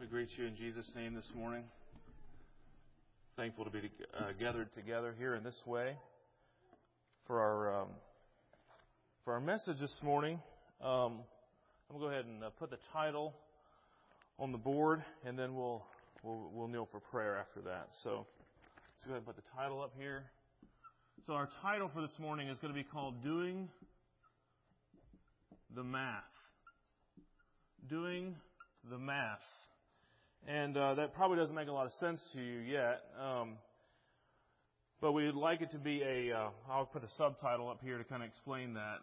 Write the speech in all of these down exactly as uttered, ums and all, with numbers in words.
We greet you in Jesus' name this morning. Thankful to be uh, gathered together here in this way for our um, for our message this morning. Um, I'm going to go ahead and uh, put the title on the board, and then we'll, we'll we'll kneel for prayer after that. So let's go ahead and put the title up here. So our title for this morning is going to be called "Doing the Math." Doing the Math. And uh, that probably doesn't make a lot of sense to you yet, um, but we'd like it to be a, uh, I'll put a subtitle up here to kind of explain that.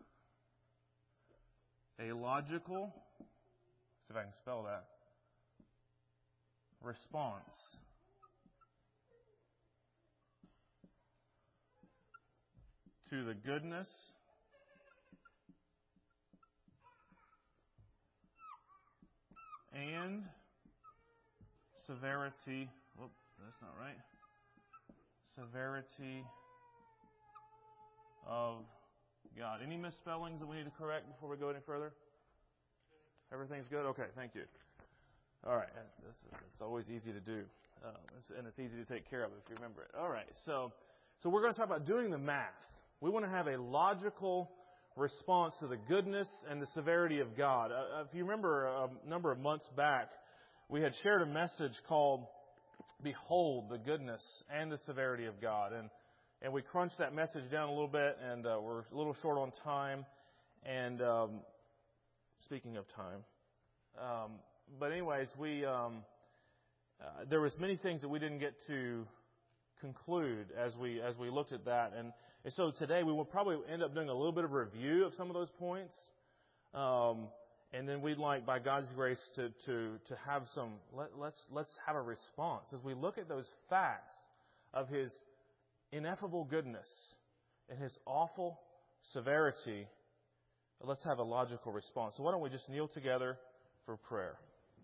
A logical, see if I can spell that, response to the goodness and severity, whoop, that's not right. Severity of God. Any misspellings that we need to correct before we go any further? Everything's good? Okay, thank you. All right, this is, it's always easy to do, uh, and it's easy to take care of if you remember it. All right, so so we're going to talk about doing the math. We want to have a logical response to the goodness and the severity of God. Uh, if you remember a number of months back, we had shared a message called "Behold the Goodness and the Severity of God," and and we crunched that message down a little bit, and uh, we're a little short on time. And um, speaking of time, um, but anyways, we um, uh, there was many things that we didn't get to conclude as we as we looked at that, and, and so today we will probably end up doing a little bit of a review of some of those points. Um, And then we'd like, by God's grace, to to to have some. Let, let's let's have a response as we look at those facts of His ineffable goodness and His awful severity. Let's have a logical response. So why don't we just kneel together for prayer?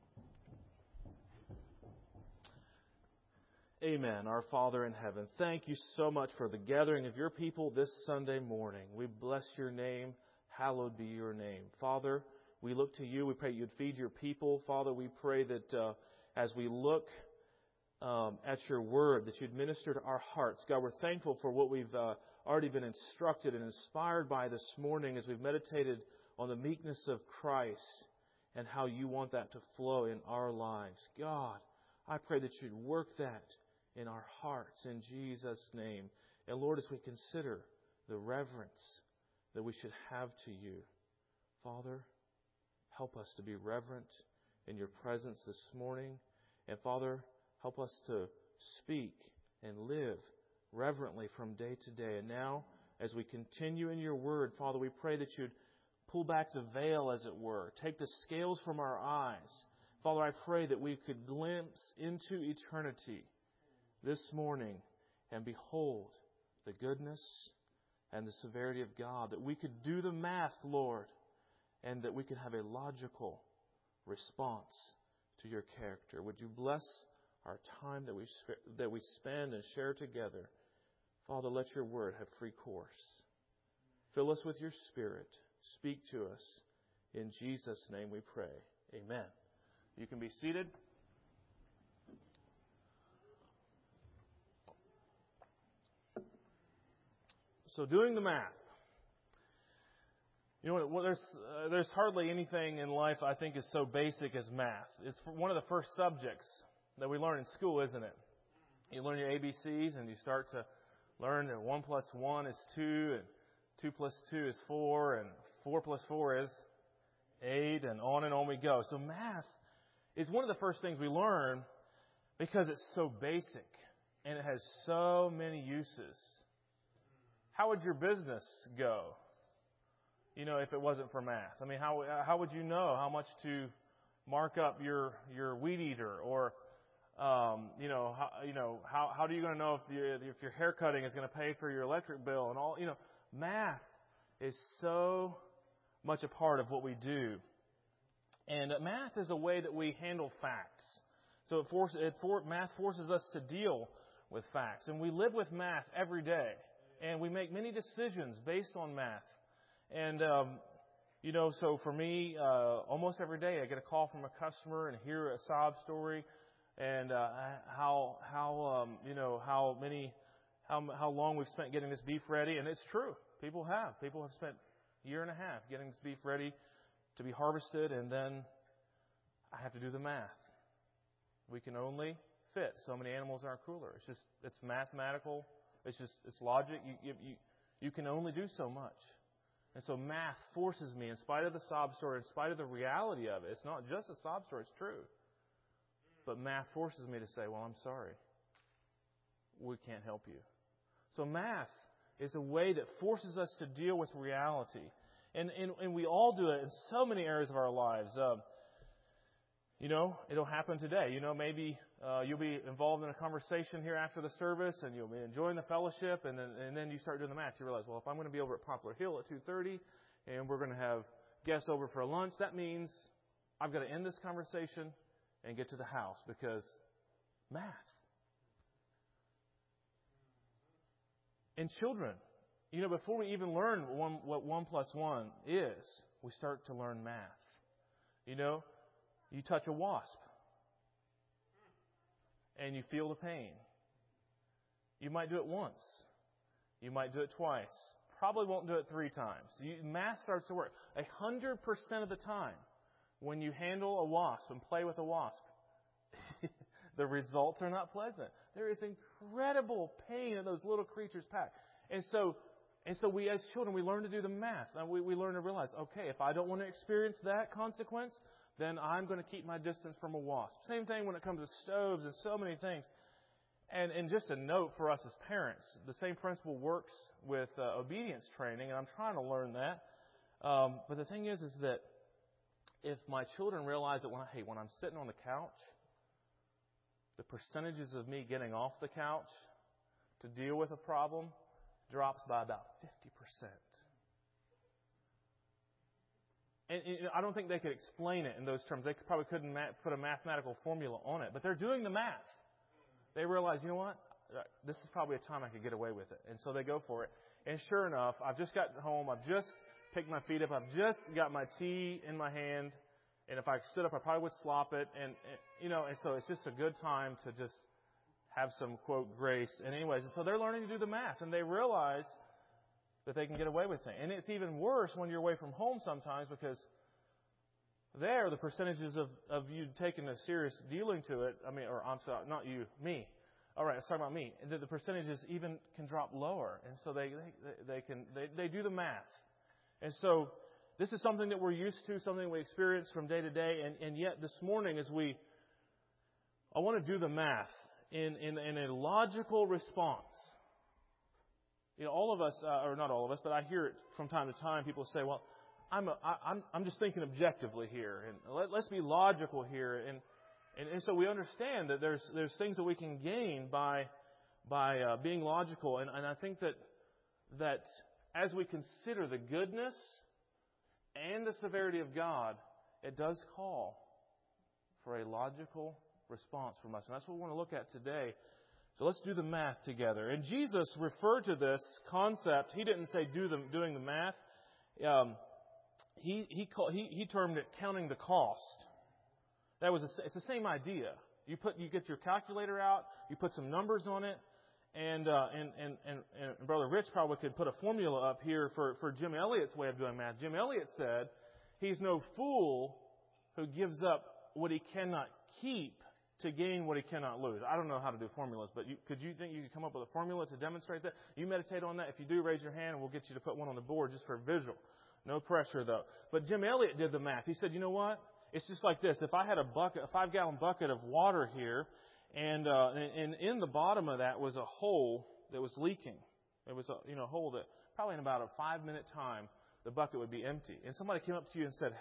Amen. Our Father in heaven, thank you so much for the gathering of your people this Sunday morning. We bless your name. Hallowed be your name, Father. We look to you. We pray you'd feed your people. Father, we pray that uh, as we look um, at your word, that you'd minister to our hearts. God, we're thankful for what we've uh, already been instructed and inspired by this morning as we've meditated on the meekness of Christ and how you want that to flow in our lives. God, I pray that you'd work that in our hearts in Jesus' name. And Lord, as we consider the reverence that we should have to you, Father, help us to be reverent in your presence this morning. And Father, help us to speak and live reverently from day to day. And now, as we continue in your word, Father, we pray that you'd pull back the veil, as it were. Take the scales from our eyes. Father, I pray that we could glimpse into eternity this morning and behold the goodness and the severity of God. That we could do the math, Lord, and that we can have a logical response to your character. Would you bless our time that we that we spend and share together? Father, let your word have free course. Fill us with your Spirit. Speak to us. In Jesus' name we pray. Amen. You can be seated. So, doing the math. You know, well, there's uh, there's hardly anything in life I think is so basic as math. It's one of the first subjects that we learn in school, isn't it? You learn your A B Cs and you start to learn that one plus one is two, and two plus two is four, and four plus four is eight, and on and on we go. So math is one of the first things we learn because it's so basic and it has so many uses. How would your business go? You know, if it wasn't for math. I mean, how how would you know how much to mark up your your weed eater, or um, you know, how you know how how are you going to know if you, if your hair cutting is going to pay for your electric bill and all? You know, math is so much a part of what we do, and math is a way that we handle facts. So it force it for math forces us to deal with facts, and we live with math every day, and we make many decisions based on math. And um, You know, so for me, uh, almost every day I get a call from a customer and hear a sob story, and uh, how how um, you know how many how how long we've spent getting this beef ready, and it's true. People have people have spent a year and a half getting this beef ready to be harvested, and then I have to do the math. We can only fit so many animals in our cooler. It's just it's mathematical. It's just it's logic. You you you, you can only do so much. And so math forces me, in spite of the sob story, in spite of the reality of it, it's not just a sob story, it's true. But math forces me to say, well, I'm sorry. We can't help you. So math is a way that forces us to deal with reality. And and, and we all do it in so many areas of our lives. Um, you know, it'll happen today. You know, maybe uh, you'll be involved in a conversation here after the service, and you'll be enjoying the fellowship, and then and then you start doing the math. You realize, well, if I'm going to be over at Poplar Hill at two thirty, and we're going to have guests over for lunch, that means I've got to end this conversation and get to the house because math. And children, you know, before we even learn one, what one plus one is, we start to learn math. You know, you touch a wasp and you feel the pain. You might do it once. You might do it twice. Probably won't do it three times. You, math starts to work. A hundred percent of the time, when you handle a wasp and play with a wasp, the results are not pleasant. There is incredible pain that those little creatures pack. And so, and so we as children, we learn to do the math. And we, we learn to realize, okay, if I don't want to experience that consequence, then I'm going to keep my distance from a wasp. Same thing when it comes to stoves and so many things. And, and just a note for us as parents, the same principle works with uh, obedience training, and I'm trying to learn that. Um, but the thing is, is that if my children realize that when I, hey, when I'm sitting on the couch, the percentages of me getting off the couch to deal with a problem drops by about fifty percent. And, and I don't think they could explain it in those terms. They probably couldn't ma- put a mathematical formula on it. But they're doing the math. They realize, you know what? This is probably a time I could get away with it. And so they go for it. And sure enough, I've just gotten home. I've just picked my feet up. I've just got my tea in my hand. And if I stood up, I probably would slop it. And, and you know, and so it's just a good time to just have some, quote, grace. And anyways, and so they're learning to do the math. And they realize that they can get away with it. And it's even worse when you're away from home sometimes, because there, the percentages of, of you taking a serious dealing to it, I mean, or I'm sorry, not you, me. All right, let's talk about me. The, the percentages even can drop lower. And so they, they, they can, they, they do the math. And so this is something that we're used to, something we experience from day to day. And, and yet this morning as we, I want to do the math in, in, in a logical response. You know, all of us, uh, or not all of us, but I hear it from time to time. People say, well, I'm, a, I, I'm, I'm just thinking objectively here. And let, let's be logical here. And, and, and so we understand that there's, there's things that we can gain by, by uh, being logical. And, and I think that, that as we consider the goodness and the severity of God, it does call for a logical response from us. And that's what we want to look at today. So let's do the math together. And Jesus referred to this concept. He didn't say do the, doing the math. Um, he he, call, he he termed it counting the cost. That was a, it's the same idea. You put you get your calculator out. You put some numbers on it. And uh, and, and and and Brother Rich probably could put a formula up here for for Jim Elliott's way of doing math. Jim Elliott said, "He's no fool who gives up what he cannot keep to gain what he cannot lose." I don't know how to do formulas, but you, could you think you could come up with a formula to demonstrate that? You meditate on that. If you do, raise your hand and we'll get you to put one on the board just for a visual. No pressure, though. But Jim Elliott did the math. He said, you know what? It's just like this. If I had a bucket, a five-gallon bucket of water here, and, uh, and, and in the bottom of that was a hole that was leaking. It was a you know hole that probably in about a five-minute time, the bucket would be empty. And somebody came up to you and said,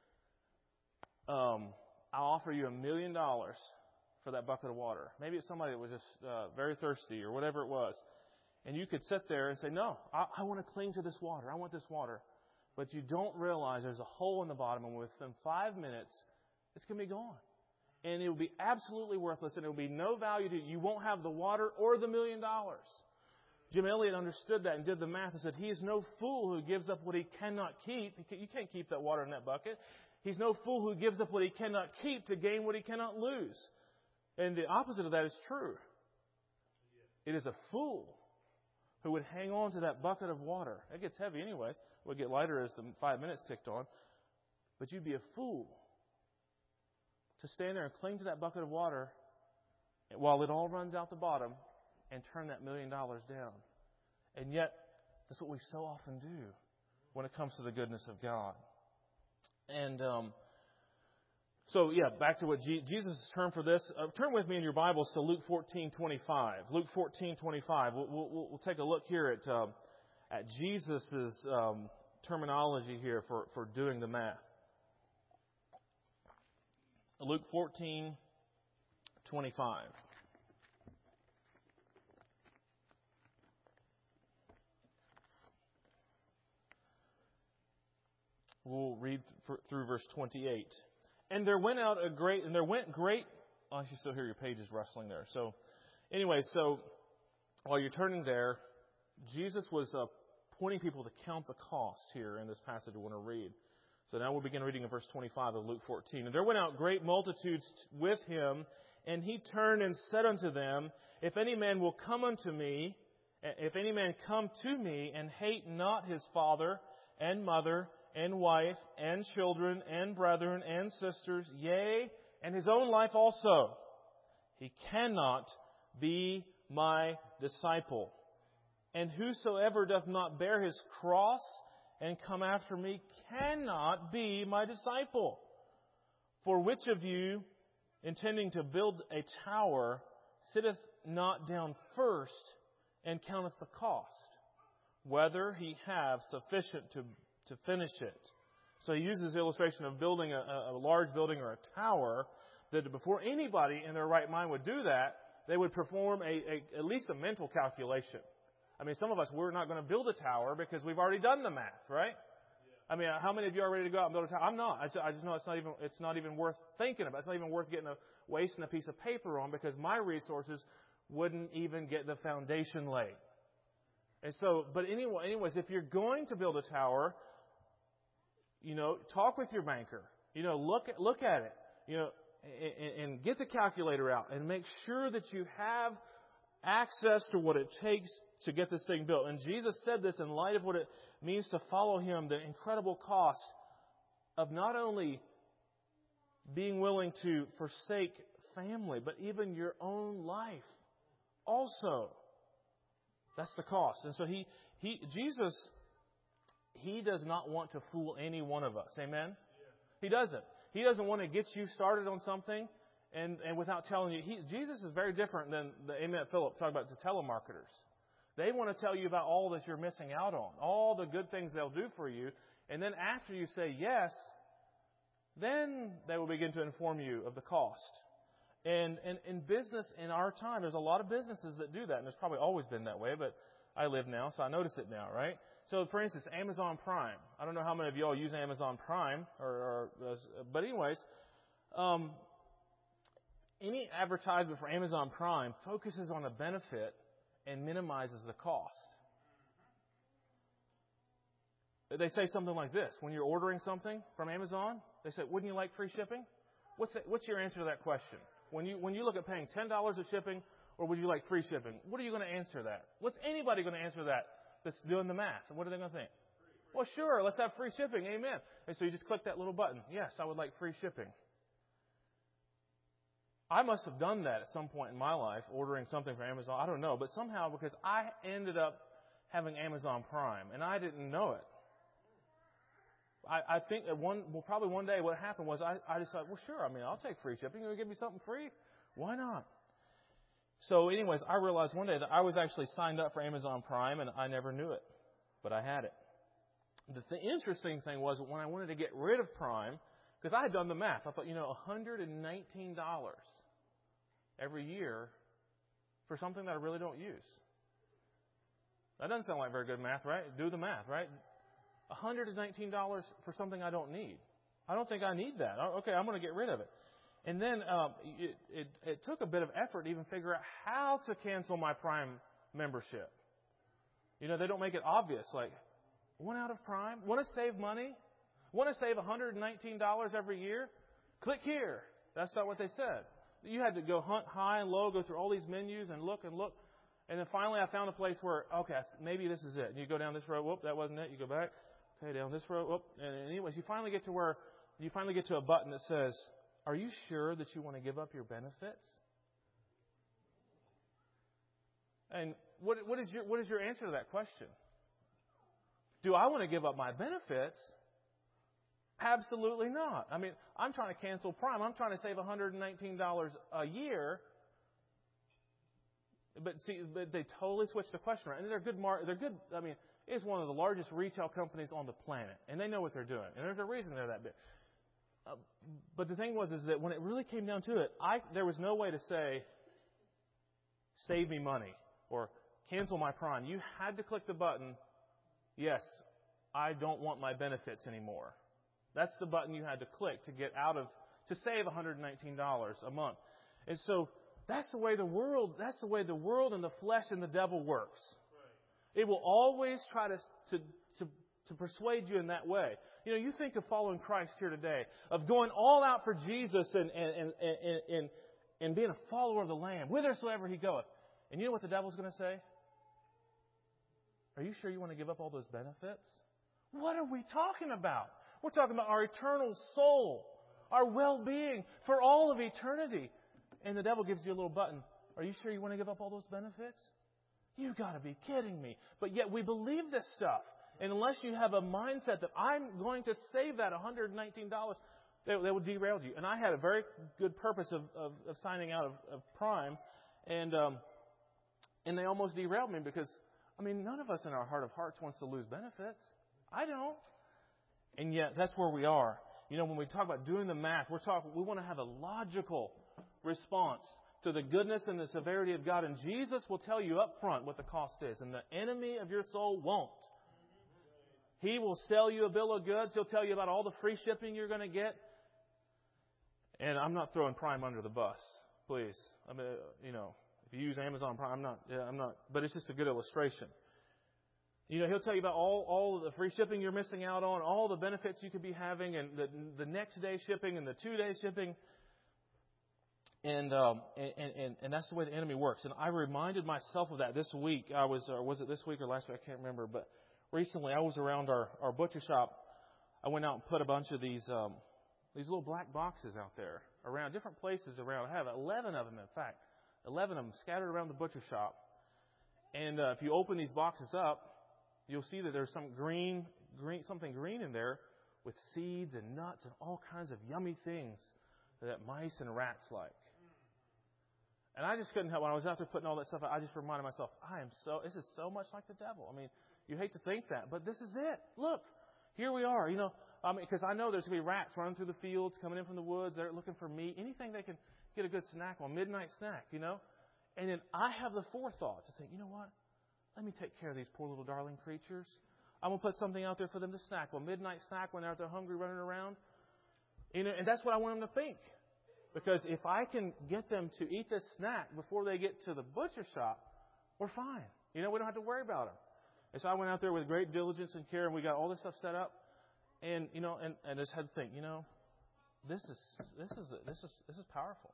um, I'll offer you a million dollars for that bucket of water. Maybe it's somebody that was just uh, very thirsty or whatever it was. And you could sit there and say, no, I, I want to cling to this water. I want this water. But you don't realize there's a hole in the bottom, and within five minutes, it's going to be gone. And it will be absolutely worthless, and it will be no value to you. You won't have the water or the million dollars. Jim Elliot understood that and did the math and said, he is no fool who gives up what he cannot keep. You can't keep that water in that bucket. He's no fool who gives up what he cannot keep to gain what he cannot lose. And the opposite of that is true. It is a fool who would hang on to that bucket of water. It gets heavy anyways. It would get lighter as the five minutes ticked on. But you'd be a fool to stand there and cling to that bucket of water while it all runs out the bottom and turn that million dollars down. And yet, that's what we so often do when it comes to the goodness of God. And um, so, yeah, back to what G- Jesus' term for this. Uh, turn with me in your Bibles to Luke fourteen twenty-five. Luke fourteen twenty-five. We'll, we'll, we'll take a look here at uh, at Jesus' um, terminology here for, for doing the math. Luke fourteen twenty-five. We'll read th- through verse twenty-eight. And there went out a great, and there went great, oh, I should still hear your pages rustling there. So, anyway, so while you're turning there, Jesus was uh, pointing people to count the cost here in this passage we want to read. So now we'll begin reading in verse twenty-five of Luke fourteen. And there went out great multitudes with him, and he turned and said unto them, If any man will come unto me, if any man come to me and hate not his father and mother and wife and children and brethren and sisters, yea, and his own life also, he cannot be my disciple. And whosoever doth not bear his cross and come after me cannot be my disciple. For which of you, intending to build a tower, sitteth not down first and counteth the cost, whether he have sufficient to, to finish it? So he uses the illustration of building a, a large building or a tower, that before anybody in their right mind would do that, they would perform a, a at least a mental calculation. I mean, some of us, we're not going to build a tower because we've already done the math, right? Yeah. I mean, how many of you are ready to go out and build a tower? I'm not. I just, I just know it's not even it's not even worth thinking about. It's not even worth getting a wasting a piece of paper on, because my resources wouldn't even get the foundation laid. And so, but anyway, anyways, if you're going to build a tower, you know, talk with your banker. You know, look at, look at it. You know, and, and get the calculator out and make sure that you have access to what it takes to get this thing built. And Jesus said this in light of what it means to follow Him, the incredible cost of not only being willing to forsake family, but even your own life also. That's the cost. And so he, he, Jesus, He does not want to fool any one of us. Amen? Yeah. He doesn't. He doesn't want to get you started on something and, and without telling you. He, Jesus is very different than the Amen Philip talked about the telemarketers. They want to tell you about all that you're missing out on, all the good things they'll do for you. And then after you say yes, then they will begin to inform you of the cost. And in, in business in our time, there's a lot of businesses that do that. And there's probably always been that way, but I live now, so I notice it now, right? So, for instance, Amazon Prime. I don't know how many of you all use Amazon Prime, or, or but anyways, um, any advertisement for Amazon Prime focuses on a benefit and minimizes the cost. They say something like this. When you're ordering something from Amazon, they say, wouldn't you like free shipping? What's the, what's your answer to that question? When you when you look at paying ten dollars of shipping, or would you like free shipping? What are you going to answer that? What's anybody going to answer that that's doing the math? What are they going to think? Well, sure, let's have free shipping. Amen. And so you just click that little button. Yes, I would like free shipping. I must have done that at some point in my life, ordering something from Amazon. I don't know, but somehow, because I ended up having Amazon Prime, and I didn't know it. I, I think that one, well, probably one day what happened was I, I decided, well, sure, I mean, I'll take free shipping. You're going to give me something free? Why not? So anyways, I realized one day that I was actually signed up for Amazon Prime, and I never knew it, but I had it. The th- interesting thing was when I wanted to get rid of Prime, because I had done the math, I thought, you know, one hundred nineteen dollars every year for something that I really don't use. That doesn't sound like very good math, right? Do the math, right? one hundred nineteen dollars for something I don't need. I don't think I need that. Okay, I'm going to get rid of it. And then um, it, it, it took a bit of effort to even figure out how to cancel my Prime membership. You know, they don't make it obvious. Like, one out of Prime? Want to save money? Want to save one hundred nineteen dollars every year? Click here. That's not what they said. You had to go hunt high and low, go through all these menus and look and look. And then finally I found a place where, okay, maybe this is it. And you go down this road. Whoop, that wasn't it. You go back. Okay, down this road. Whoop. And anyways, you finally get to where, you finally get to a button that says, are you sure that you want to give up your benefits? And what, what is your, what is your answer to that question? Do I want to give up my benefits? Absolutely not. I mean, I'm trying to cancel Prime. I'm trying to save one hundred nineteen dollars a year. But see, they totally switched the question around. And they're good. Mar- they're good. I mean, it's one of the largest retail companies on the planet, and they know what they're doing. And there's a reason they're that big. Uh, but the thing was, is that when it really came down to it, I there was no way to say, save me money or cancel my Prime. You had to click the button. Yes, I don't want my benefits anymore. That's the button you had to click to get out of, to save one hundred nineteen dollars a month. And so that's the way the world, that's the way the world and the flesh and the devil works. Right. It will always try to, to, to, to persuade you in that way. You know, you think of following Christ here today, of going all out for Jesus and, and, and, and, and, and being a follower of the Lamb, whithersoever He goeth. And you know what the devil's going to say? Are you sure you want to give up all those benefits? What are we talking about? We're talking about our eternal soul, our well-being for all of eternity. And the devil gives you a little button. Are you sure you want to give up all those benefits? You got to be kidding me. But yet we believe this stuff. And unless you have a mindset that I'm going to save that one hundred nineteen dollars, they, they will derail you. And I had a very good purpose of, of, of signing out of, of Prime. And, um, and they almost derailed me because, I mean, none of us in our heart of hearts wants to lose benefits. I don't. And yet, that's where we are. You know, when we talk about doing the math, we're talking, we want to have a logical response to the goodness and the severity of God. And Jesus will tell you up front what the cost is. And the enemy of your soul won't. He will sell you a bill of goods. He'll tell you about all the free shipping you're going to get. And I'm not throwing Prime under the bus, please. I mean, you know, if you use Amazon Prime, I'm not, yeah, I'm not, but it's just a good illustration. You know, he'll tell you about all, all the free shipping you're missing out on, all the benefits you could be having, and the, the next day shipping and the two day shipping. And, um, and, and, and that's the way the enemy works. And I reminded myself of that this week. I was, or was it this week or last week? I can't remember. But recently I was around our, our butcher shop. I went out and put a bunch of these, um, these little black boxes out there around different places around. I have eleven of them, in fact, eleven of them scattered around the butcher shop. And, uh, if you open these boxes up, you'll see that there's some green, green, something green in there with seeds and nuts and all kinds of yummy things that mice and rats like. And I just couldn't help, when I was out there putting all that stuff out, I just reminded myself, I am so, this is so much like the devil. I mean, you hate to think that, but this is it. Look, here we are, you know, I mean, because I know there's going to be rats running through the fields, coming in from the woods, they're looking for meat, anything they can get a good snack on, midnight snack, you know. And then I have the forethought to think, you know what? Let me take care of these poor little darling creatures. I'm going to put something out there for them to snack on, midnight snack when they're out there hungry running around. You know, and that's what I want them to think. Because if I can get them to eat this snack before they get to the butcher shop, we're fine. You know, we don't have to worry about them. And so I went out there with great diligence and care, and we got all this stuff set up. And, you know, and, and I just had to think, you know, this is, this is, this is, this is powerful.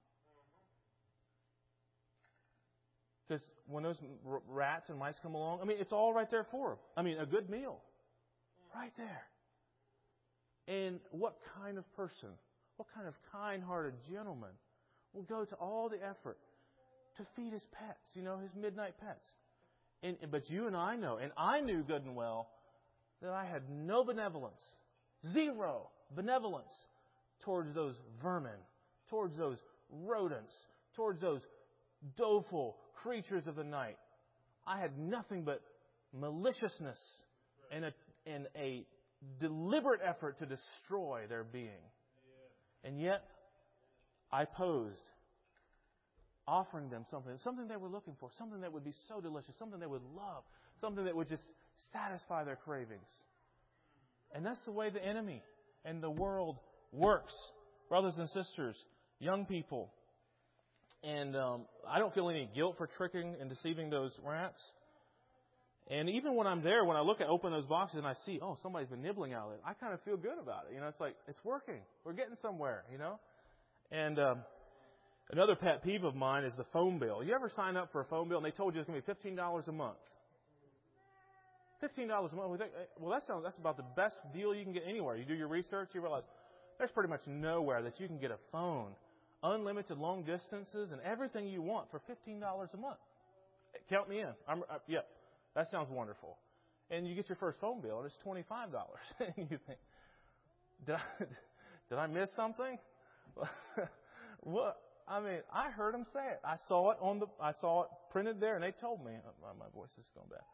Because when those rats and mice come along, I mean, it's all right there for them. I mean, a good meal. Right there. And what kind of person, what kind of kind-hearted gentleman will go to all the effort to feed his pets, you know, his midnight pets? And, but you and I know, and I knew good and well, that I had no benevolence, zero benevolence towards those vermin, towards those rodents, towards those doleful creatures of the night. I had nothing but maliciousness and a, and a deliberate effort to destroy their being. And yet, I posed, offering them something, something they were looking for, something that would be so delicious, something they would love, something that would just satisfy their cravings. And that's the way the enemy and the world works. Brothers and sisters, young people. And um, I don't feel any guilt for tricking and deceiving those rats. And even when I'm there, when I look at open those boxes and I see, oh, somebody's been nibbling out of it, I kind of feel good about it. You know, it's like, it's working. We're getting somewhere, you know. And um, another pet peeve of mine is the phone bill. You ever sign up for a phone bill and they told you it's going to be fifteen dollars a month? fifteen dollars a month. Well, that sounds, that's about the best deal you can get anywhere. You do your research, you realize there's pretty much nowhere that you can get a phone, unlimited long distances, and everything you want for fifteen dollars a month. Count me in. I'm, uh, yeah, that sounds wonderful. And you get your first phone bill, and it's twenty-five dollars. And you think, did I, did I miss something? What? I mean, I heard them say it. I saw it on the, I saw it printed there, and they told me. Oh, my voice is going bad.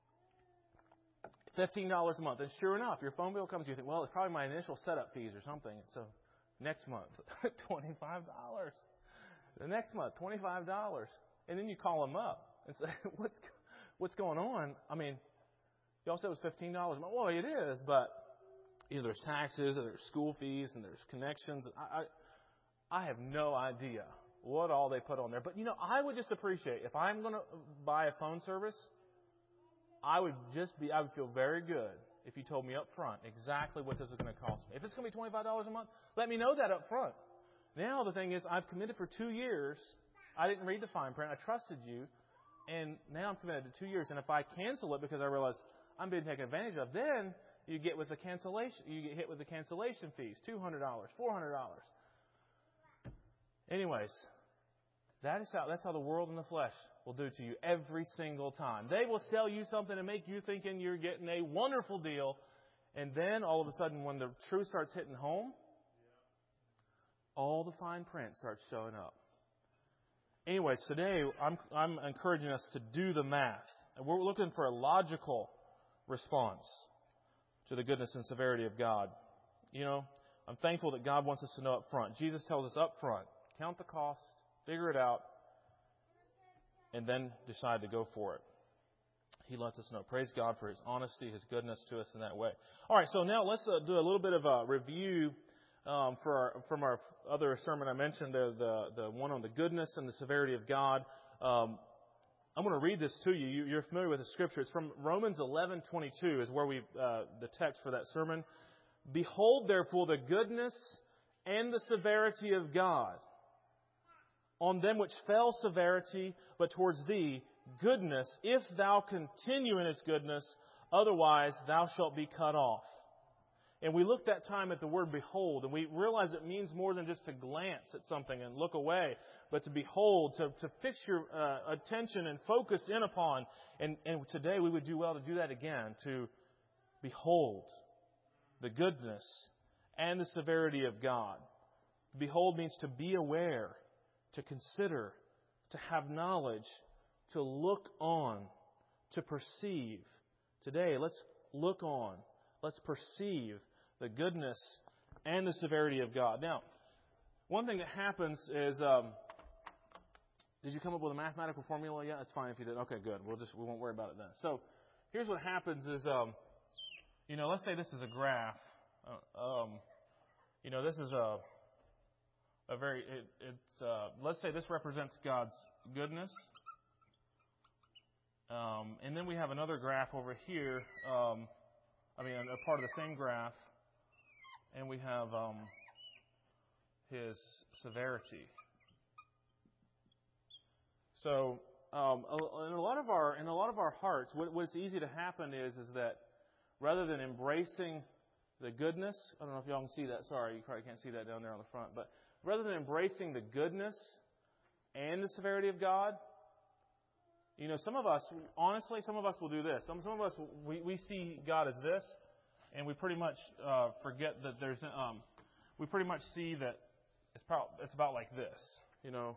fifteen dollars a month. And sure enough, your phone bill comes, you think, well, it's probably my initial setup fees or something. So next month, twenty-five dollars. The next month, twenty-five dollars. And then you call them up and say, what's what's going on? I mean, y'all said it was fifteen dollars a month. Well, it is, but you know, there's taxes, and there's school fees, and there's connections. I, I, I have no idea what all they put on there. But, you know, I would just appreciate, if I'm going to buy a phone service, I would just be, I would feel very good if you told me up front exactly what this is going to cost me. If it's going to be twenty-five dollars a month, let me know that up front. Now the thing is, I've committed for two years. I didn't read the fine print. I trusted you. And now I'm committed to two years. And if I cancel it because I realize I'm being taken advantage of, then you get with the cancellation, you get hit with the cancellation fees, two hundred dollars, four hundred dollars. Anyways, that is how, that's how the world and the flesh will do to you every single time. They will sell you something and make you thinking you're getting a wonderful deal. And then all of a sudden, when the truth starts hitting home, all the fine print starts showing up. Anyways, today I'm, I'm encouraging us to do the math. And we're looking for a logical response to the goodness and severity of God. You know, I'm thankful that God wants us to know up front. Jesus tells us up front, count the cost, figure it out, and then decide to go for it. He lets us know. Praise God for His honesty, His goodness to us in that way. All right, so now let's uh, do a little bit of a review um, for our, from our other sermon I mentioned, the, the the one on the goodness and the severity of God. Um, I'm going to read this to you. you. You're familiar with the Scripture. It's from Romans eleven twenty-two is where we uh, the text for that sermon. Behold, therefore, the goodness and the severity of God. On them which fell severity, but towards thee goodness, if thou continue in His goodness, otherwise thou shalt be cut off. And we looked that time at the word behold, and we realize it means more than just to glance at something and look away, but to behold, to, to fix your uh, attention and focus in upon. And, and today we would do well to do that again, to behold the goodness and the severity of God. Behold means to be aware, to consider, to have knowledge, to look on, to perceive. Today, let's look on. Let's perceive the goodness and the severity of God. Now, one thing that happens is, um, did you come up with a mathematical formula yet? It's fine if you did. Okay, good. We'll just we won't worry about it then. So, here's what happens is, um, you know, let's say this is a graph. Uh, um, you know, this is a a very it, it's uh, let's say this represents God's goodness. Um, and then we have another graph over here. Um, I mean, a part of the same graph, and we have um, His severity. So, um, in a lot of our in a lot of our hearts, what, what's easy to happen is is that rather than embracing the goodness, I don't know if y'all can see that. Sorry, you probably can't see that down there on the front, but rather than embracing the goodness and the severity of God, you know, some of us, honestly, some of us will do this. Some some of us, we, we see God as this, and we pretty much uh, forget that there's, um, we pretty much see that it's, probably, it's about like this, you know.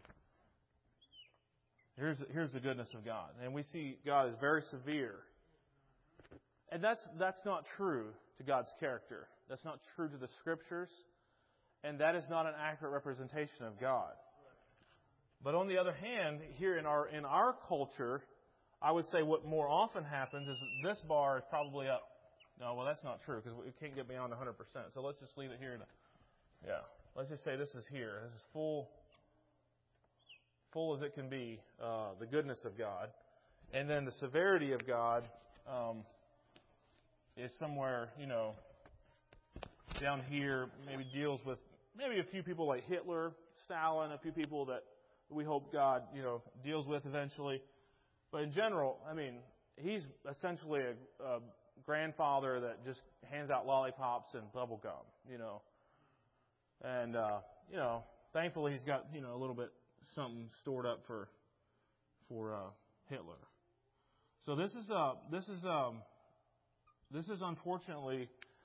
Here's here's the goodness of God, and we see God as very severe, and that's that's not true to God's character. That's not true to the Scriptures, and that is not an accurate representation of God. But on the other hand, here in our in our culture, I would say what more often happens is this bar is probably up. No, well, that's not true because we can't get beyond one hundred percent. So let's just leave it here. To, yeah, let's just say this is here. This is full, full as it can be, uh, the goodness of God. And then the severity of God um, is somewhere, you know, down here, maybe deals with maybe a few people like Hitler, Stalin, a few people that we hope God, you know, deals with eventually. But in general, I mean, he's essentially a, a grandfather that just hands out lollipops and bubble gum, you know. And, uh, you know, thankfully he's got, you know, a little bit something stored up for for uh, Hitler. So this is uh, this is um, this is unfortunately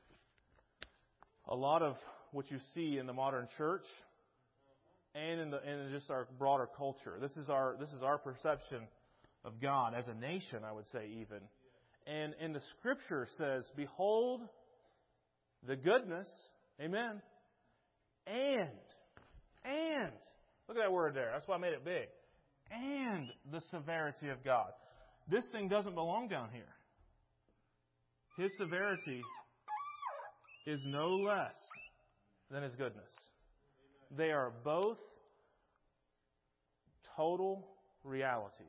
a lot of what you see in the modern church and in the and in just our broader culture. This is our this is our perception of God as a nation, I would say even. And and the Scripture says, "Behold the goodness, amen, and and look at that word there. That's why I made it big. And the severity of God." This thing doesn't belong down here. His severity is no less than His goodness. They are both total realities.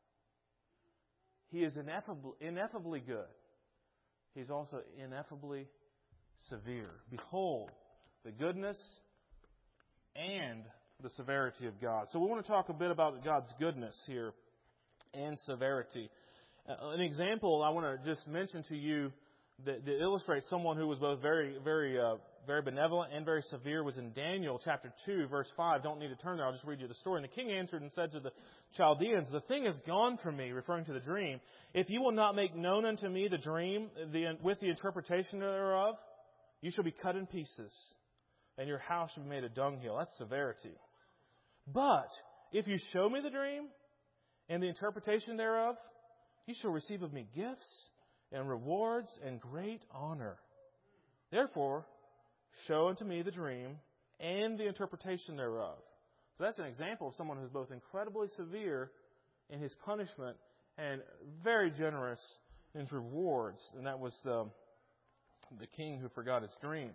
He is ineffably, ineffably good. He's also ineffably severe. Behold the goodness and the severity of God. So we want to talk a bit about God's goodness here and severity. Uh, an example I want to just mention to you that, that illustrates someone who was both very, very, uh, very benevolent and very severe was in Daniel chapter two, verse five. Don't need to turn there. I'll just read you the story. And the king answered and said to the Chaldeans, "The thing is gone from me," referring to the dream. "If you will not make known unto me the dream the, with the interpretation thereof, you shall be cut in pieces, and your house shall be made a dunghill." That's severity. "But if you show me the dream and the interpretation thereof, you shall receive of me gifts and rewards and great honor. Therefore, show unto me the dream and the interpretation thereof." So that's an example of someone who's both incredibly severe in his punishment and very generous in his rewards. And that was the, the king who forgot his dream.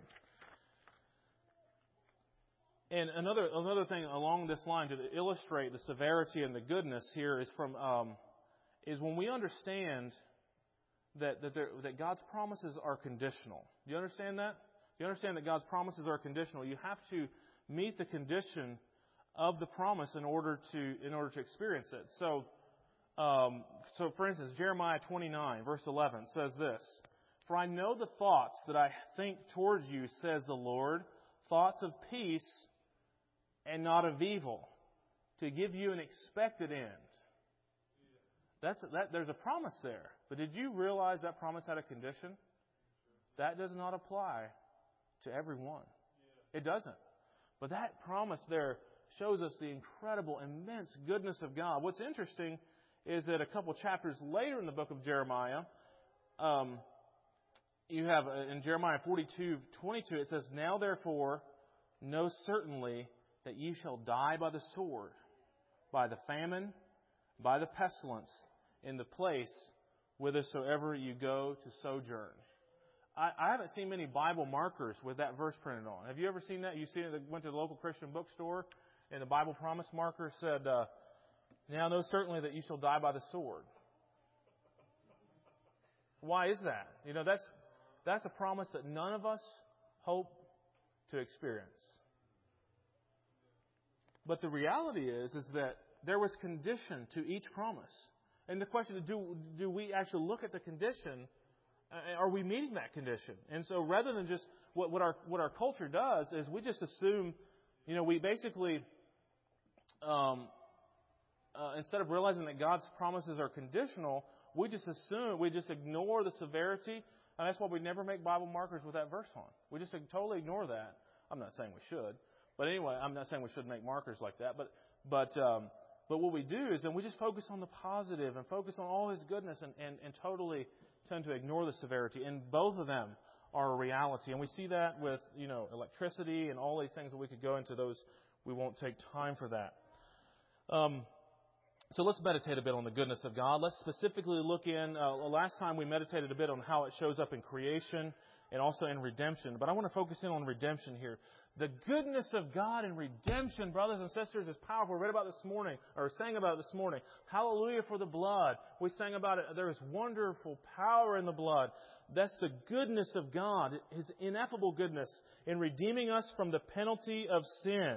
And another another thing along this line to illustrate the severity and the goodness here is from um, is when we understand that that, there, that God's promises are conditional. Do you understand that? Do you understand that God's promises are conditional? You have to meet the condition of the promise in order to in order to experience it. So, um, so for instance, Jeremiah twenty-nine verse eleven says this: "For I know the thoughts that I think towards you, says the Lord, thoughts of peace and not of evil, to give you an expected end." That's that. There's a promise there. But did you realize that promise had a condition? That does not apply to everyone. It doesn't. But that promise there shows us the incredible, immense goodness of God. What's interesting is that a couple chapters later in the book of Jeremiah, um, you have in Jeremiah forty-two twenty-two, it says, "Now therefore know certainly that ye shall die by the sword, by the famine, by the pestilence, in the place whithersoever you go to sojourn." I, I haven't seen many Bible markers with that verse printed on. Have you ever seen that? You seen it? Went to the local Christian bookstore and the Bible promise marker said, uh, "Now know certainly that you shall die by the sword." Why is that? You know, that's that's a promise that none of us hope to experience. But the reality is, is that there was condition to each promise. And the question is, do, do we actually look at the condition? Uh, are we meeting that condition? And so rather than just, what, what our what our culture does is we just assume, you know, we basically, um, uh, instead of realizing that God's promises are conditional, we just assume, we just ignore the severity. And that's why we never make Bible markers with that verse on. We just totally ignore that. I'm not saying we should. But anyway, I'm not saying we should make markers like that. But but um, but what we do is then we just focus on the positive and focus on all His goodness and, and, and totally tend to ignore the severity. And both of them are a reality. And we see that with, you know, electricity and all these things that we could go into those. We won't take time for that. Um, so let's meditate a bit on the goodness of God. Let's specifically look in, uh, last time we meditated a bit on how it shows up in creation and also in redemption. But I want to focus in on redemption here. The goodness of God in redemption, brothers and sisters, is powerful. We read about it this morning, or sang about it this morning. Hallelujah for the blood. We sang about it. There is wonderful power in the blood. That's the goodness of God, His ineffable goodness in redeeming us from the penalty of sin.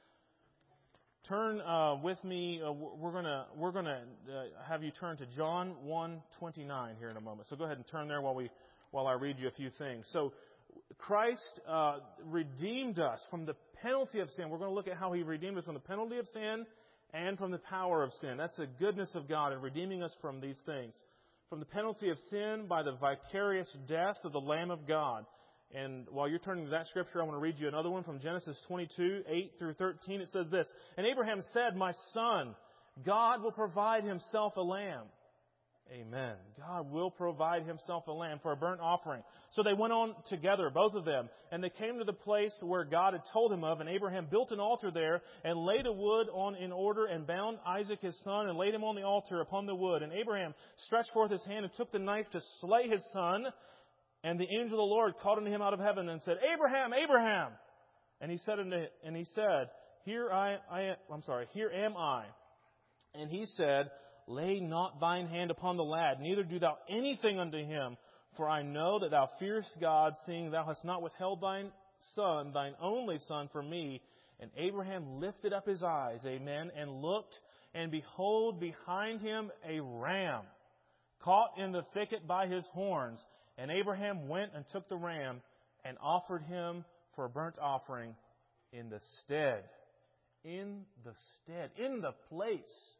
Turn uh, with me. Uh, we're gonna we're gonna uh, have you turn to John one twenty-nine here in a moment. So go ahead and turn there while we while I read you a few things. So Christ uh, redeemed us from the penalty of sin. We're going to look at how He redeemed us from the penalty of sin and from the power of sin. That's the goodness of God in redeeming us from these things. From the penalty of sin by the vicarious death of the Lamb of God. And while you're turning to that scripture, I want to read you another one from Genesis twenty-two, eight through thirteen. It says this, "And Abraham said, 'My son, God will provide Himself a lamb.'" Amen. God will provide Himself a lamb for a burnt offering. So they went on together, both of them, and they came to the place where God had told him of, and Abraham built an altar there and laid a wood on in order and bound Isaac his son and laid him on the altar upon the wood. And Abraham stretched forth his hand and took the knife to slay his son. And the angel of the Lord called unto him out of heaven and said, "Abraham, Abraham!" And he said unto, and he said, "Here I, I, I'm sorry, here am I." And he said, "Lay not thine hand upon the lad, neither do thou anything unto him. For I know that thou fearest God, seeing thou hast not withheld thine son, thine only son, from me." And Abraham lifted up his eyes, amen, and looked, and behold, behind him a ram, caught in the thicket by his horns. And Abraham went and took the ram and offered him for a burnt offering in the stead, in the stead, in the place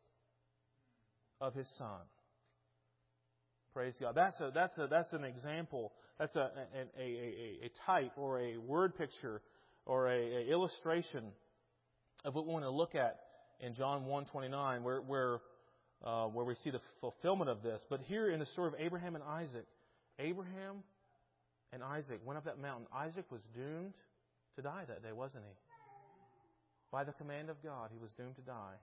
of his son. Praise God. That's a that's a that's an example. That's a a, a, a type or a word picture or a, a illustration of what we want to look at in John one twenty-nine, where where uh, where we see the fulfillment of this. But here in the story of Abraham and Isaac, Abraham and Isaac went up that mountain. Isaac was doomed to die that day, wasn't he? By the command of God, he was doomed to die.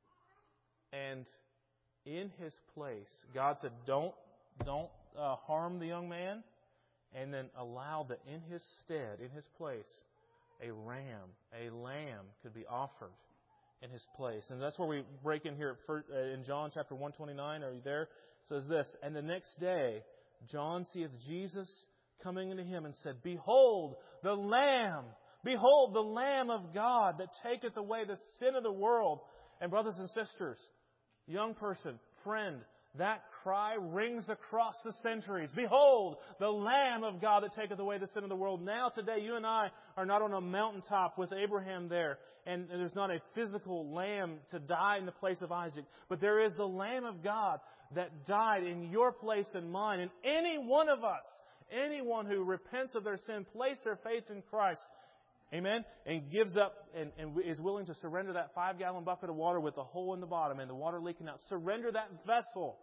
And in his place, God said, don't don't uh, harm the young man. And then allowed that in his stead, in his place, a ram, a lamb could be offered in his place. And that's where we break in here in John chapter one twenty-nine. Are you there? It says this, "And the next day, John seeth Jesus coming unto him and said, Behold the Lamb, behold the Lamb of God that taketh away the sin of the world." And brothers and sisters, young person, friend, that cry rings across the centuries. Behold the Lamb of God that taketh away the sin of the world. Now today you and I are not on a mountaintop with Abraham there, and there's not a physical lamb to die in the place of Isaac, but there is the Lamb of God that died in your place and mine. And any one of us, anyone who repents of their sin, place their faith in Christ, amen, and gives up and, and is willing to surrender that five-gallon bucket of water with the hole in the bottom and the water leaking out. Surrender that vessel.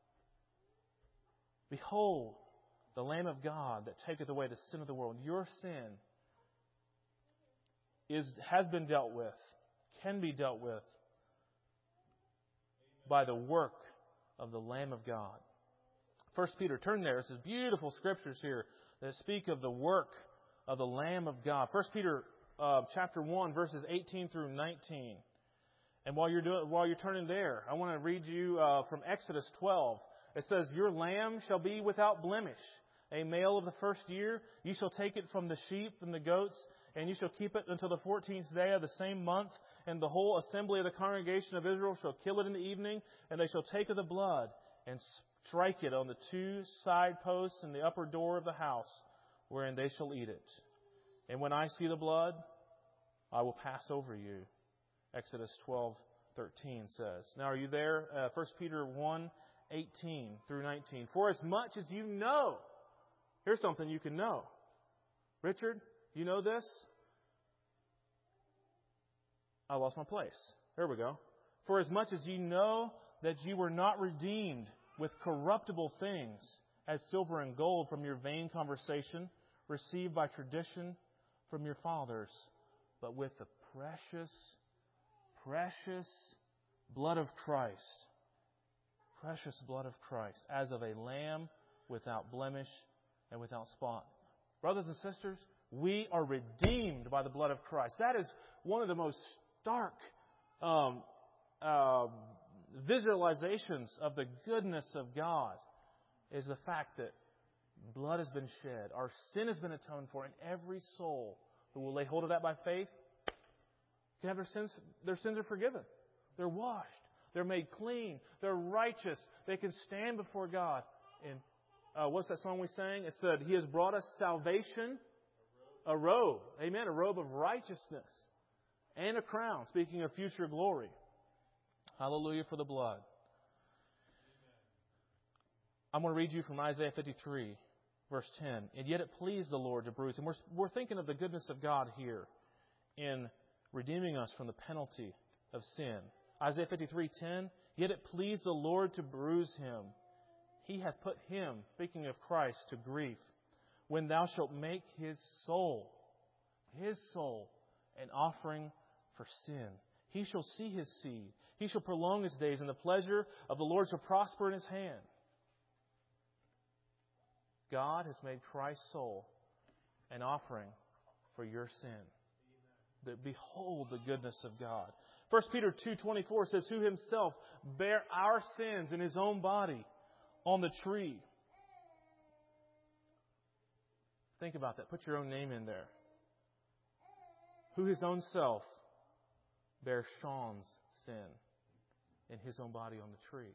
Behold, the Lamb of God that taketh away the sin of the world. Your sin is has been dealt with, can be dealt with by the work of the Lamb of God. First Peter, turn there. There's beautiful scriptures here that speak of the work of the Lamb of God. First Peter uh, chapter one, verses eighteen through nineteen. And while you're doing, while you're turning there, I want to read you uh, from Exodus twelve. It says, "Your lamb shall be without blemish, a male of the first year. You shall take it from the sheep and the goats, and you shall keep it until the fourteenth day of the same month. And the whole assembly of the congregation of Israel shall kill it in the evening, and they shall take of the blood and strike it on the two side posts and the upper door of the house, wherein they shall eat it. And when I see the blood, I will pass over you." Exodus twelve thirteen says. Now, are you there? Uh, First Peter one eighteen through nineteen. "For as much as you know," here's something you can know. Richard, you know this? I lost my place. There we go. "For as much as you know that you were not redeemed with corruptible things, as silver and gold from your vain conversation, received by tradition from your fathers, but with the precious, precious blood of Christ, precious blood of Christ, as of a lamb without blemish and without spot." Brothers and sisters, We are redeemed by the blood of Christ. That is one of the most stark um, uh, visualizations of the goodness of God, is the fact that blood has been shed. Our sin has been atoned for, and every soul who will lay hold of that by faith can have their sins, their sins are forgiven. They're washed. They're made clean. They're righteous. They can stand before God. And uh, what's that song we sang? It said, He has brought us salvation, a robe. Amen. A robe of righteousness and a crown. Speaking of future glory. Hallelujah for the blood. I'm going to read you from Isaiah fifty-three, verse ten. And yet it pleased the Lord to bruise him. We're, we're thinking of the goodness of God here in redeeming us from the penalty of sin. Isaiah fifty-three ten. Yet it pleased the Lord to bruise him. He hath put him, speaking of Christ, to grief. When thou shalt make his soul, his soul, an offering for sin. He shall see his seed. He shall prolong his days, and the pleasure of the Lord shall prosper in his hand. God has made Christ's soul an offering for your sin. But behold the goodness of God. First Peter two twenty-four says, Who himself bare our sins in his own body on the tree. Think about that. Put your own name in there. Who his own self bare Sean's sin in his own body on the tree.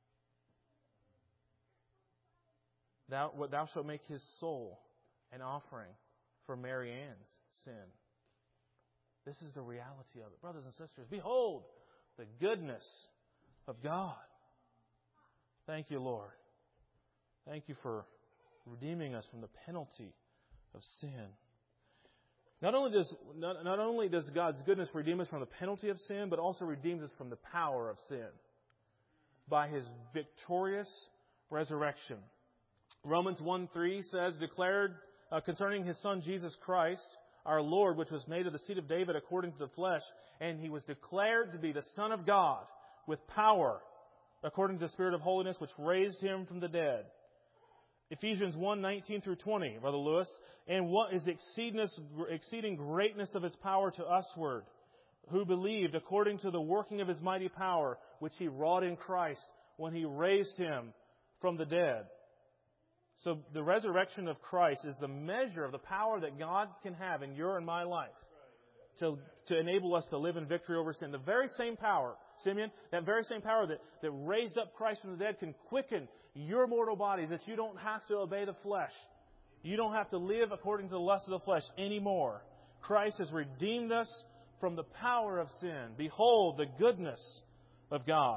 Thou, what thou shalt make his soul an offering for Mary Ann's sin. This is the reality of it. Brothers and sisters, behold the goodness of God. Thank you, Lord. Thank you for redeeming us from the penalty of sin. Not only does not, not only does God's goodness redeem us from the penalty of sin, but also redeems us from the power of sin by His victorious resurrection. Romans one three says, declared uh, concerning His Son Jesus Christ, our Lord, which was made of the seed of David according to the flesh, and He was declared to be the Son of God with power according to the Spirit of holiness, which raised Him from the dead. Ephesians one nineteen through twenty, Brother Lewis. And what is the exceeding greatness of His power to usward, who believed according to the working of His mighty power, which He wrought in Christ when He raised Him from the dead. So the resurrection of Christ is the measure of the power that God can have in your and my life to, to enable us to live in victory over sin. The very same power, Simeon, that very same power that, that raised up Christ from the dead can quicken your mortal bodies, that you don't have to obey the flesh. You don't have to live according to the lust of the flesh anymore. Christ has redeemed us from the power of sin. Behold the goodness of God.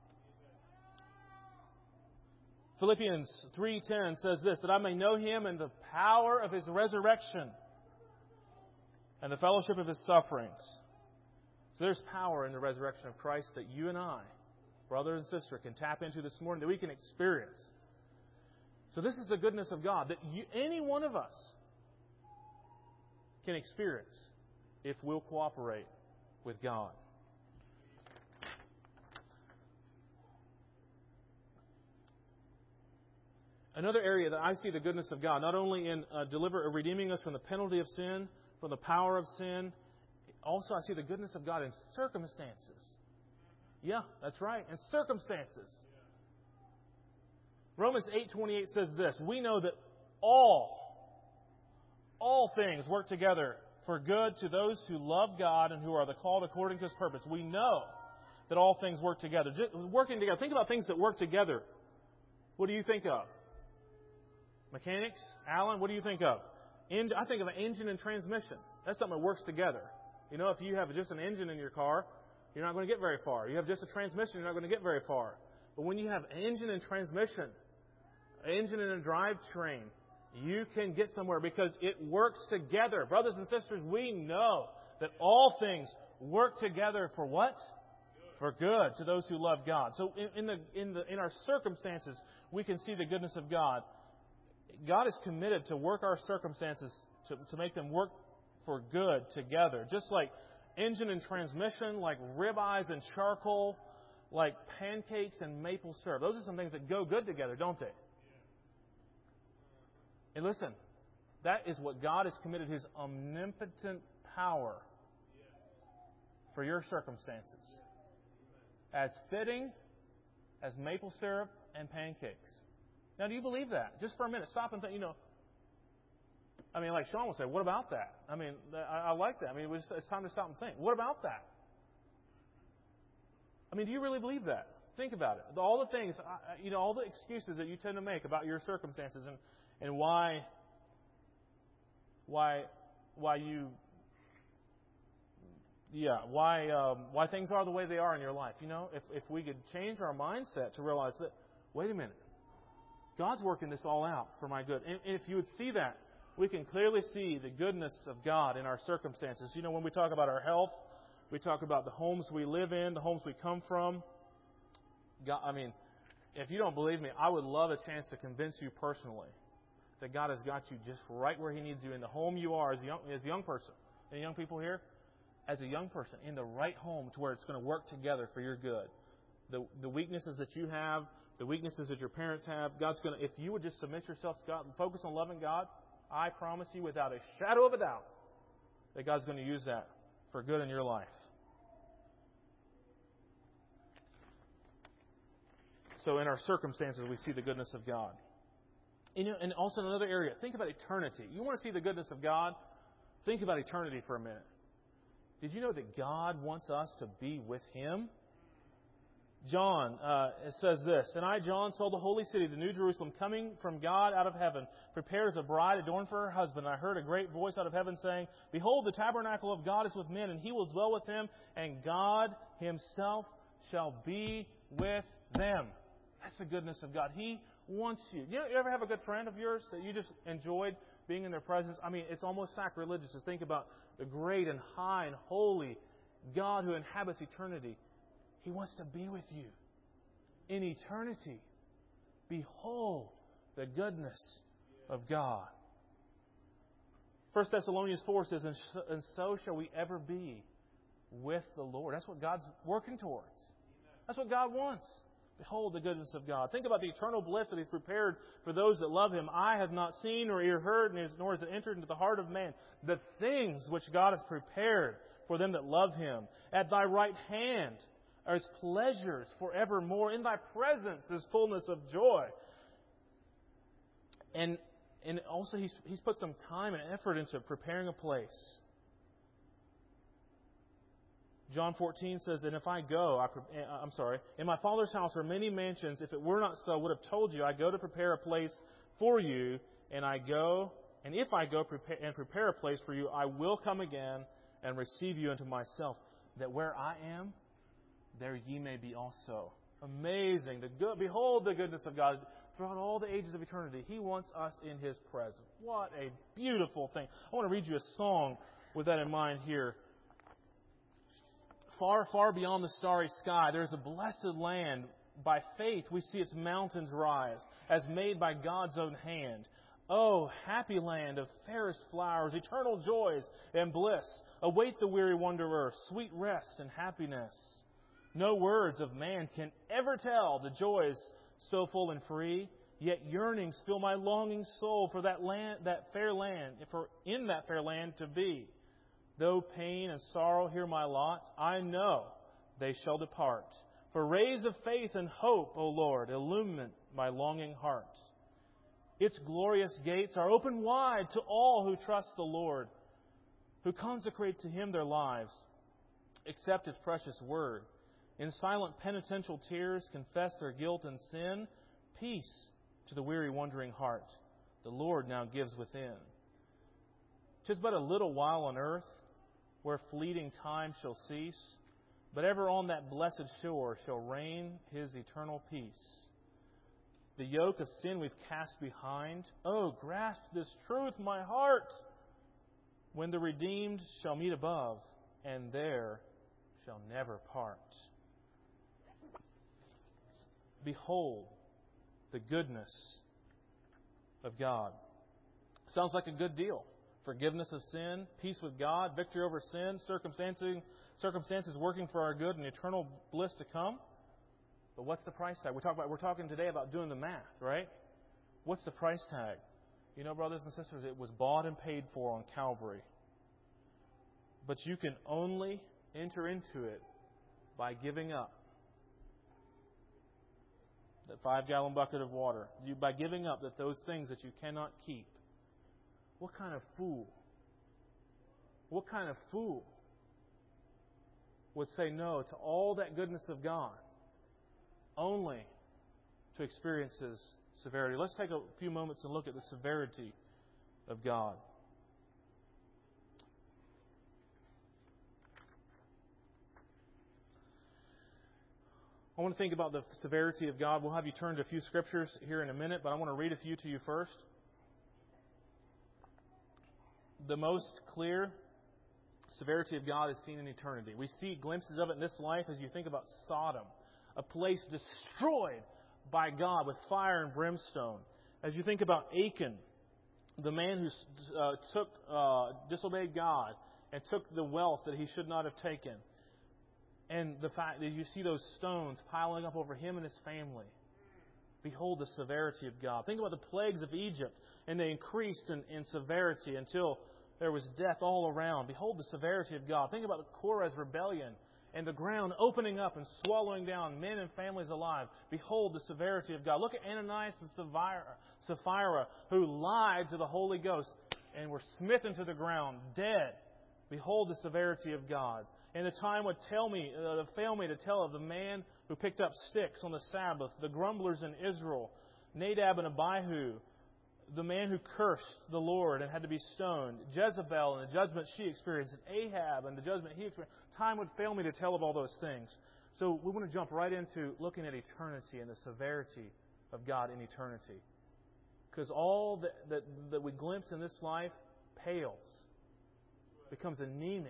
Philippians three ten says this, that I may know Him and the power of His resurrection and the fellowship of His sufferings. So there's power in the resurrection of Christ that you and I, brother and sister, can tap into this morning, that we can experience. So this is the goodness of God that you, any one of us can experience if we'll cooperate with God. Another area that I see the goodness of God, not only in uh, deliver, redeeming us from the penalty of sin, from the power of sin, also I see the goodness of God in circumstances. Yeah, that's right, in circumstances. Romans eight twenty-eight says this, we know that all, all things work together for good to those who love God and who are the called according to His purpose. We know that all things work together. Just working together. Think about things that work together. What do you think of? Mechanics? Alan, what do you think of? En- I think of an engine and transmission. That's something that works together. You know, if you have just an engine in your car, you're not going to get very far. You have just a transmission, you're not going to get very far. But when you have engine and transmission, engine and a drivetrain, you can get somewhere because it works together. Brothers and sisters, we know that all things work together for what? For good to those who love God. So in, in the in the in our circumstances, we can see the goodness of God. God is committed to work our circumstances to, to make them work for good together. Just like engine and transmission, like ribeyes and charcoal, like pancakes and maple syrup. Those are some things that go good together, don't they? And listen, That is what God has committed His omnipotent power for your circumstances. As fitting as maple syrup and pancakes. Now, do you believe that? Just for a minute, stop and think, you know, I mean, like Sean would say, what about that? I mean, I, I like that. I mean, it was, it's time to stop and think. What about that? I mean, do you really believe that? Think about it. All the things, you know, all the excuses that you tend to make about your circumstances and, and why, why, why you, yeah, why, um, why things are the way they are in your life. You know, if if we could change our mindset to realize that, wait a minute, God's working this all out for my good. And if you would see that, we can clearly see the goodness of God in our circumstances. You know, when we talk about our health, we talk about the homes we live in, the homes we come from. God, I mean, if you don't believe me, I would love a chance to convince you personally that God has got you just right where He needs you in the home you are as a young, as a young person. Any young people here? As a young person, in the right home to where it's going to work together for your good. The the weaknesses that you have, the weaknesses that your parents have, God's going to, if you would just submit yourself to God and focus on loving God, I promise you without a shadow of a doubt that God's going to use that for good in your life. So in our circumstances, we see the goodness of God. And, you know, and also in another area, think about eternity. You want to see the goodness of God? Think about eternity for a minute. Did you know that God wants us to be with Him? John uh, it says this, "And I, John, saw the holy city, the New Jerusalem, coming from God out of heaven, prepared as a bride adorned for her husband. And I heard a great voice out of heaven saying, 'Behold, the tabernacle of God is with men, and He will dwell with them, and God Himself shall be with them.'" That's the goodness of God. He wants you. You, know, you ever have a good friend of yours that you just enjoyed being in their presence? I mean, it's almost sacrilegious to think about the great and high and holy God who inhabits eternity. He wants to be with you in eternity. Behold the goodness of God. First Thessalonians four says, "And so shall we ever be with the Lord." That's what God's working towards. That's what God wants. Behold the goodness of God. Think about the eternal bliss that He's prepared for those that love Him. "Eye have not seen nor ear heard, nor has it entered into the heart of man the things which God has prepared for them that love Him. At Thy right hand are His pleasures forevermore. In Thy presence is fullness of joy." And and also He's He's put some time and effort into preparing a place. John fourteen says, "And if I go, I, I'm sorry, in my Father's house are many mansions. If it were not so, I would have told you, I go to prepare a place for you, and I go, and if I go prepare, and prepare a place for you, I will come again and receive you unto myself, that where I am, there ye may be also." Amazing. The good, behold the goodness of God throughout all the ages of eternity. He wants us in His presence. What a beautiful thing. I want to read you a song with that in mind here. "Far, far beyond the starry sky, there is a blessed land. By faith we see its mountains rise, as made by God's own hand. Oh, happy land of fairest flowers, eternal joys and bliss await the weary wanderer, sweet rest and happiness. No words of man can ever tell the joys so full and free, yet yearnings fill my longing soul for that land, that fair land, for in that fair land to be. Though pain and sorrow hear my lot, I know they shall depart. For rays of faith and hope, O Lord, illumine my longing heart. Its glorious gates are open wide to all who trust the Lord, who consecrate to Him their lives, accept His precious word. In silent penitential tears confess their guilt and sin. Peace to the weary wandering heart, the Lord now gives within. 'Tis but a little while on earth, where fleeting time shall cease, but ever on that blessed shore shall reign His eternal peace. The yoke of sin we've cast behind. Oh, grasp this truth, my heart, when the redeemed shall meet above, and there shall never part. Behold the goodness of God. Sounds like a good deal. Forgiveness of sin, peace with God, victory over sin, circumstances, circumstances working for our good, and eternal bliss to come. But what's the price tag? We talk about, we're talking today about doing the math, right? What's the price tag? You know, brothers and sisters, it was bought and paid for on Calvary. But you can only enter into it by giving up that five-gallon bucket of water. You, by giving up that those things that you cannot keep. What kind of fool? What kind of fool would say no to all that goodness of God only to experience His severity? Let's take a few moments and look at the severity of God. I want to think about the severity of God. We'll have you turn to a few scriptures here in a minute, but I want to read a few to you first. The most clear severity of God is seen in eternity. We see glimpses of it in this life as you think about Sodom, a place destroyed by God with fire and brimstone. As you think about Achan, the man who uh, took uh, disobeyed God and took the wealth that he should not have taken. And the fact that you see those stones piling up over him and his family. Behold the severity of God. Think about the plagues of Egypt, and they increased in, in severity until there was death all around. Behold the severity of God. Think about the Korah's rebellion and the ground opening up and swallowing down men and families alive. Behold the severity of God. Look at Ananias and Sapphira, Sapphira who lied to the Holy Ghost and were smitten to the ground, dead. Behold the severity of God. And the time would tell me, uh, fail me to tell of the man who picked up sticks on the Sabbath, the grumblers in Israel, Nadab and Abihu, the man who cursed the Lord and had to be stoned, Jezebel and the judgment she experienced, and Ahab and the judgment he experienced. Time would fail me to tell of all those things. So we want to jump right into looking at eternity and the severity of God in eternity. Because all that, that, that we glimpse in this life pales, becomes anemic,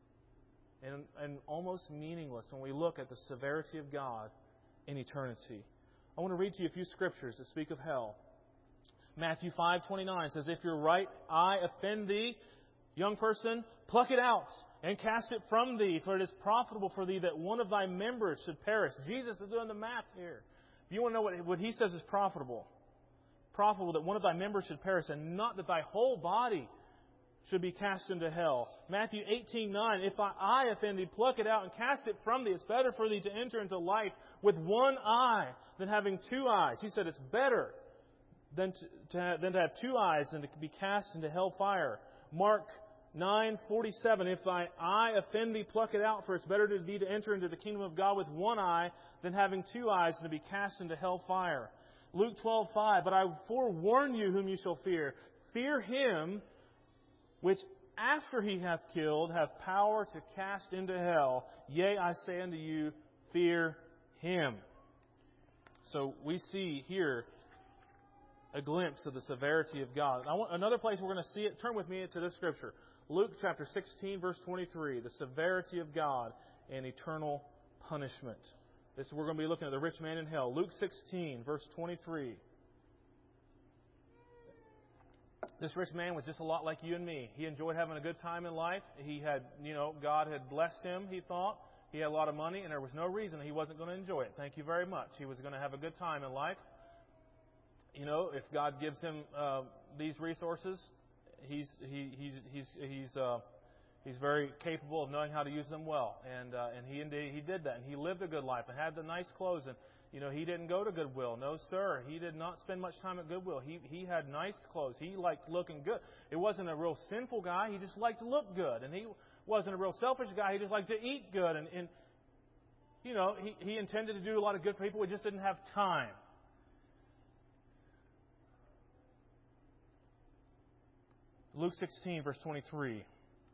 And, and almost meaningless when we look at the severity of God in eternity. I want to read to you a few scriptures that speak of hell. Matthew five twenty-nine says, if your right eye offend thee, young person, pluck it out and cast it from thee, for it is profitable for thee that one of thy members should perish. Jesus is doing the math here. If you want to know what, what he says is profitable, profitable that one of thy members should perish, and not that thy whole body should be cast into hell. Matthew eighteen nine, if thy eye offend thee, pluck it out and cast it from thee. It's better for thee to enter into life with one eye than having two eyes. He said it's better than to, to have, than to have two eyes than to be cast into hell fire. Mark nine forty-seven, if thy eye offend thee, pluck it out, for it's better to thee to enter into the kingdom of God with one eye than having two eyes and to be cast into hell fire. Luke twelve five, but I forewarn you whom you shall fear. Fear him which after he hath killed hath power to cast into hell. Yea, I say unto you, fear him. So we see here a glimpse of the severity of God. I want another place we're going to see it. Turn with me to this scripture. Luke chapter sixteen, verse twenty-three. The severity of God and eternal punishment. This we're going to be looking at the rich man in hell. Luke sixteen, verse twenty-three. This rich man was just a lot like you and me. He enjoyed having a good time in life. He had, you know, God had blessed him, he thought. He had a lot of money, and there was no reason he wasn't going to enjoy it. Thank you very much. He was going to have a good time in life. You know, if God gives him uh, these resources, he's he, he's he's he's uh, he's very capable of knowing how to use them well. And uh, and he indeed he did that, and he lived a good life and had the nice clothes. And you know, he didn't go to Goodwill. No, sir. He did not spend much time at Goodwill. He he had nice clothes. He liked looking good. It wasn't a real sinful guy. He just liked to look good. And he wasn't a real selfish guy. He just liked to eat good. And, and you know, he, he intended to do a lot of good for people. He just didn't have time. Luke sixteen, verse twenty-three.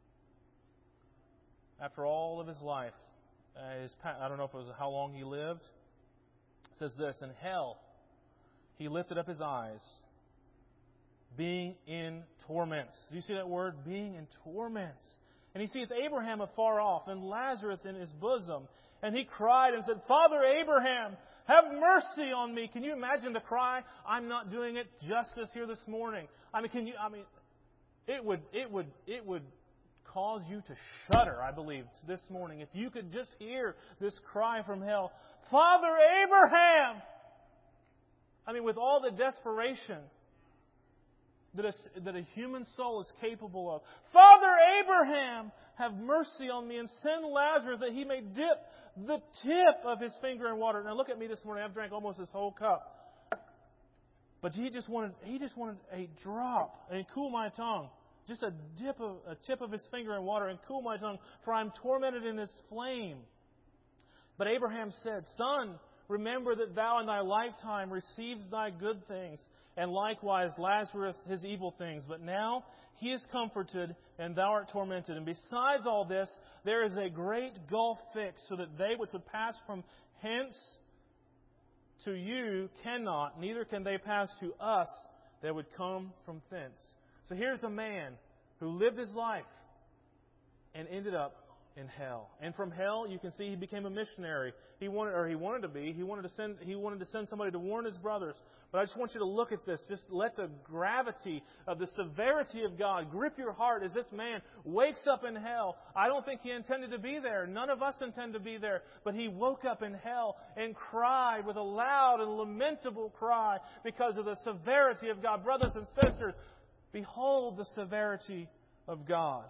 After all of his life, uh, his I don't know if it was how long he lived. It says this, in hell, he lifted up his eyes, being in torments. Do you see that word? Being in torments. And he seeth Abraham afar off, and Lazarus in his bosom. And he cried and said, Father Abraham, have mercy on me. Can you imagine the cry? I'm not doing it justice here this morning. I mean, can you, I mean, it would, it would, it would cause you to shudder, I believe, this morning. If you could just hear this cry from hell, Father Abraham! I mean, with all the desperation. that a, that a human soul is capable of. Father Abraham, have mercy on me and send Lazarus that he may dip the tip of his finger in water. Now look at me this morning. I've drank almost this whole cup. But he just wanted he just wanted a drop and cool my tongue. Just a dip of a tip of his finger in water and cool my tongue, for I am tormented in this flame. But Abraham said, Son, remember that thou in thy lifetime received thy good things, and likewise Lazarus his evil things. But now he is comforted, and thou art tormented. And besides all this, there is a great gulf fixed, so that they which would pass from hence to you cannot, neither can they pass to us that would come from thence. So here's a man who lived his life and ended up in hell. And from hell, you can see he became a missionary. He wanted, or he wanted to be. He wanted to send. He wanted to send somebody to warn his brothers. But I just want you to look at this. Just let the gravity of the severity of God grip your heart as this man wakes up in hell. I don't think he intended to be there. None of us intend to be there. But he woke up in hell and cried with a loud and lamentable cry because of the severity of God. Brothers and sisters, behold the severity of God.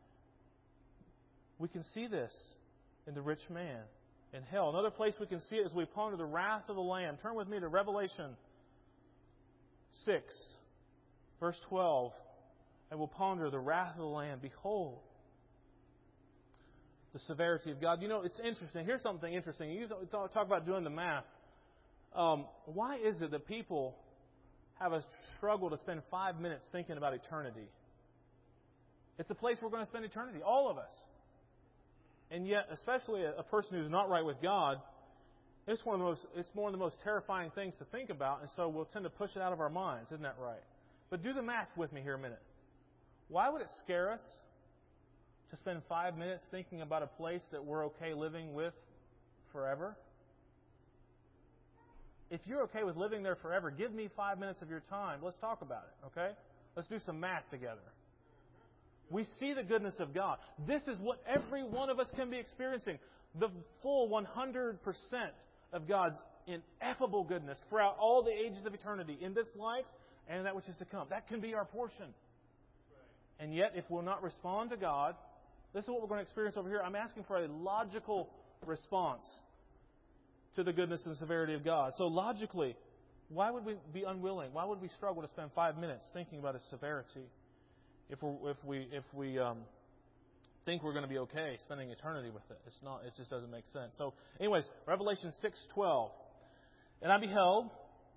We can see this in the rich man in hell. Another place we can see it is we ponder the wrath of the Lamb. Turn with me to Revelation six, verse twelve, and we'll ponder the wrath of the Lamb. Behold, the severity of God. You know, it's interesting. Here's something interesting. You talk about doing the math. Um, why is it that people have a struggle to spend five minutes thinking about eternity? It's a place we're going to spend eternity, all of us. And yet, especially a person who's not right with God, it's one of the most it's one of the most terrifying things to think about, and so we'll tend to push it out of our minds. Isn't that right? But do the math with me here a minute. Why would it scare us to spend five minutes thinking about a place that we're okay living with forever? If you're okay with living there forever, give me five minutes of your time. Let's talk about it, okay? Let's do some math together. We see the goodness of God. This is what every one of us can be experiencing. The full one hundred percent of God's ineffable goodness throughout all the ages of eternity in this life and that which is to come. That can be our portion. And yet, if we'll not respond to God, this is what we're going to experience over here. I'm asking for a logical response to the goodness and severity of God. So logically, why would we be unwilling? Why would we struggle to spend five minutes thinking about His severity? If we if we if we um, think we're going to be okay spending eternity with it, it's not. It just doesn't make sense. So, anyways, Revelation six twelve, and I beheld.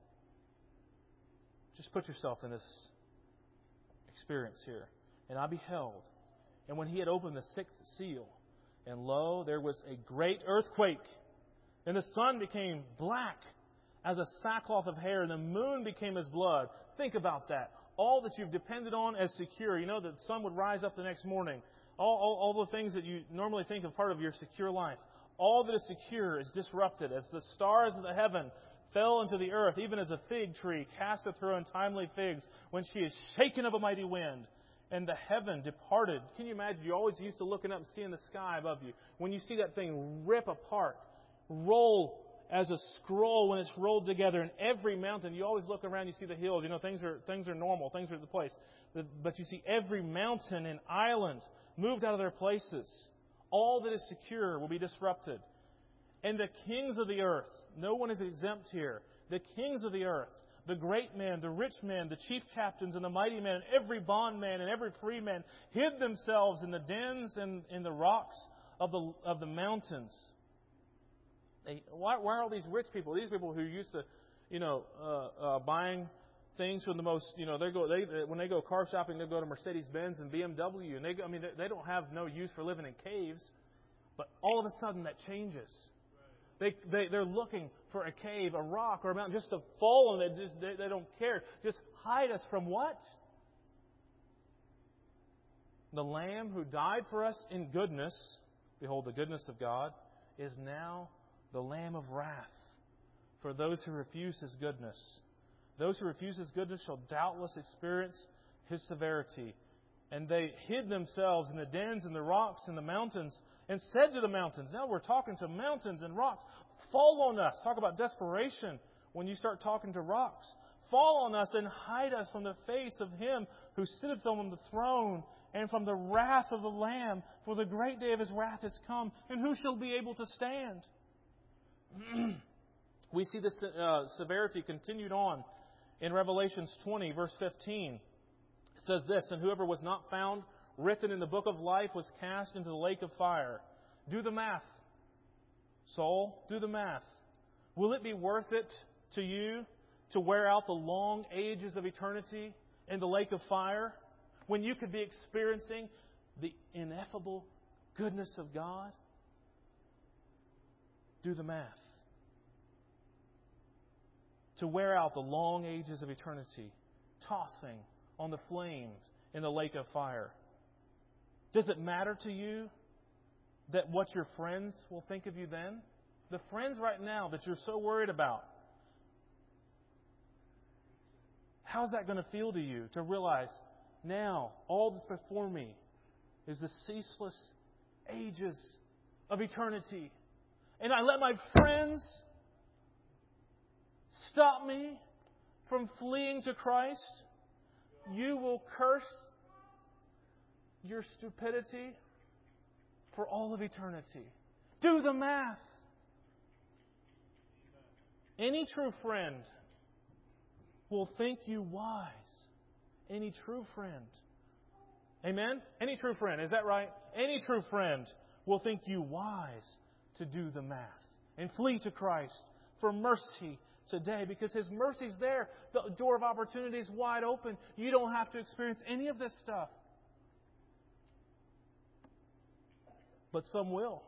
Just put yourself in this experience here. And I beheld, and when he had opened the sixth seal, and lo, there was a great earthquake, and the sun became black as a sackcloth of hair, and the moon became as blood. Think about that. All that you've depended on as secure. You know that the sun would rise up the next morning. All, all, all the things that you normally think of part of your secure life. All that is secure is disrupted as the stars of the heaven fell into the earth, even as a fig tree casteth her untimely figs when she is shaken of a mighty wind. And the heaven departed. Can you imagine? You're always used to looking up and seeing the sky above you. When you see that thing rip apart, roll as a scroll when it's rolled together, and every mountain, you always look around, you see the hills. You know, things are things are normal, things are at the place. But you see every mountain and island moved out of their places. All that is secure will be disrupted. And the kings of the earth, no one is exempt here. The kings of the earth, the great man, the rich man, the chief captains, and the mighty man, and every bondman and every free man hid themselves in the dens and in the rocks of the of the mountains. They, why, why are all these rich people? These people who used to, you know, uh, uh, buying things from the most, you know, they go they when they go car shopping, they go to Mercedes Benz and B M W, and they go, I mean, they, they don't have no use for living in caves, but all of a sudden that changes. They they they're looking for a cave, a rock, or a mountain just to fall, and they just they, they don't care. Just hide us from what? The Lamb who died for us in goodness, behold, the goodness of God, is now the Lamb of wrath for those who refuse His goodness. Those who refuse His goodness shall doubtless experience His severity. And they hid themselves in the dens and the rocks and the mountains and said to the mountains, now we're talking to mountains and rocks, fall on us. Talk about desperation when you start talking to rocks. fall on us and hide us from the face of Him who sitteth on the throne and from the wrath of the Lamb. For the great day of His wrath is come, and who shall be able to stand? We see this uh, severity continued on in Revelations twenty, verse fifteen. It says this, "And whoever was not found written in the book of life was cast into the lake of fire." Do the math. Soul, do the math. Will it be worth it to you to wear out the long ages of eternity in the lake of fire when you could be experiencing the ineffable goodness of God? Do the math. To wear out the long ages of eternity, tossing on the flames in the lake of fire. Does it matter to you that what your friends will think of you then? The friends right now that you're so worried about. How's that going to feel to you to realize now all that's before me is the ceaseless ages of eternity? And I let my friends stop me from fleeing to Christ? You will curse your stupidity for all of eternity. Do the math. Any true friend will think you wise. Any true friend. Amen? Any true friend. Is that right? Any true friend will think you wise to do the math and flee to Christ for mercy today, because His mercy's there. The door of opportunity is wide open. You don't have to experience any of this stuff. But some will.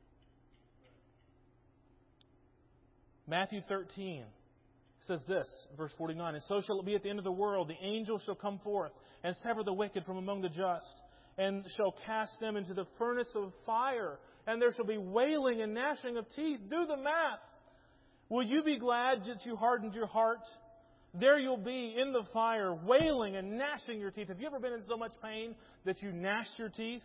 Matthew thirteen says this, verse forty-nine, "And so shall it be at the end of the world. The angels shall come forth and sever the wicked from among the just, and shall cast them into the furnace of fire. And there shall be wailing and gnashing of teeth." Do the math. Will you be glad that you hardened your heart? There you'll be in the fire, wailing and gnashing your teeth. Have you ever been in so much pain that you gnashed your teeth?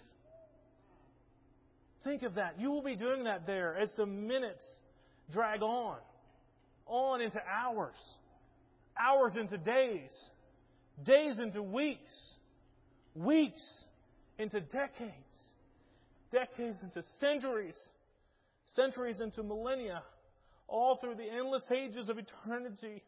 Think of that. You will be doing that there as the minutes drag on. On into hours. Hours into days. Days into weeks. Weeks into decades. Decades into centuries. Centuries into millennia. All through the endless ages of eternity.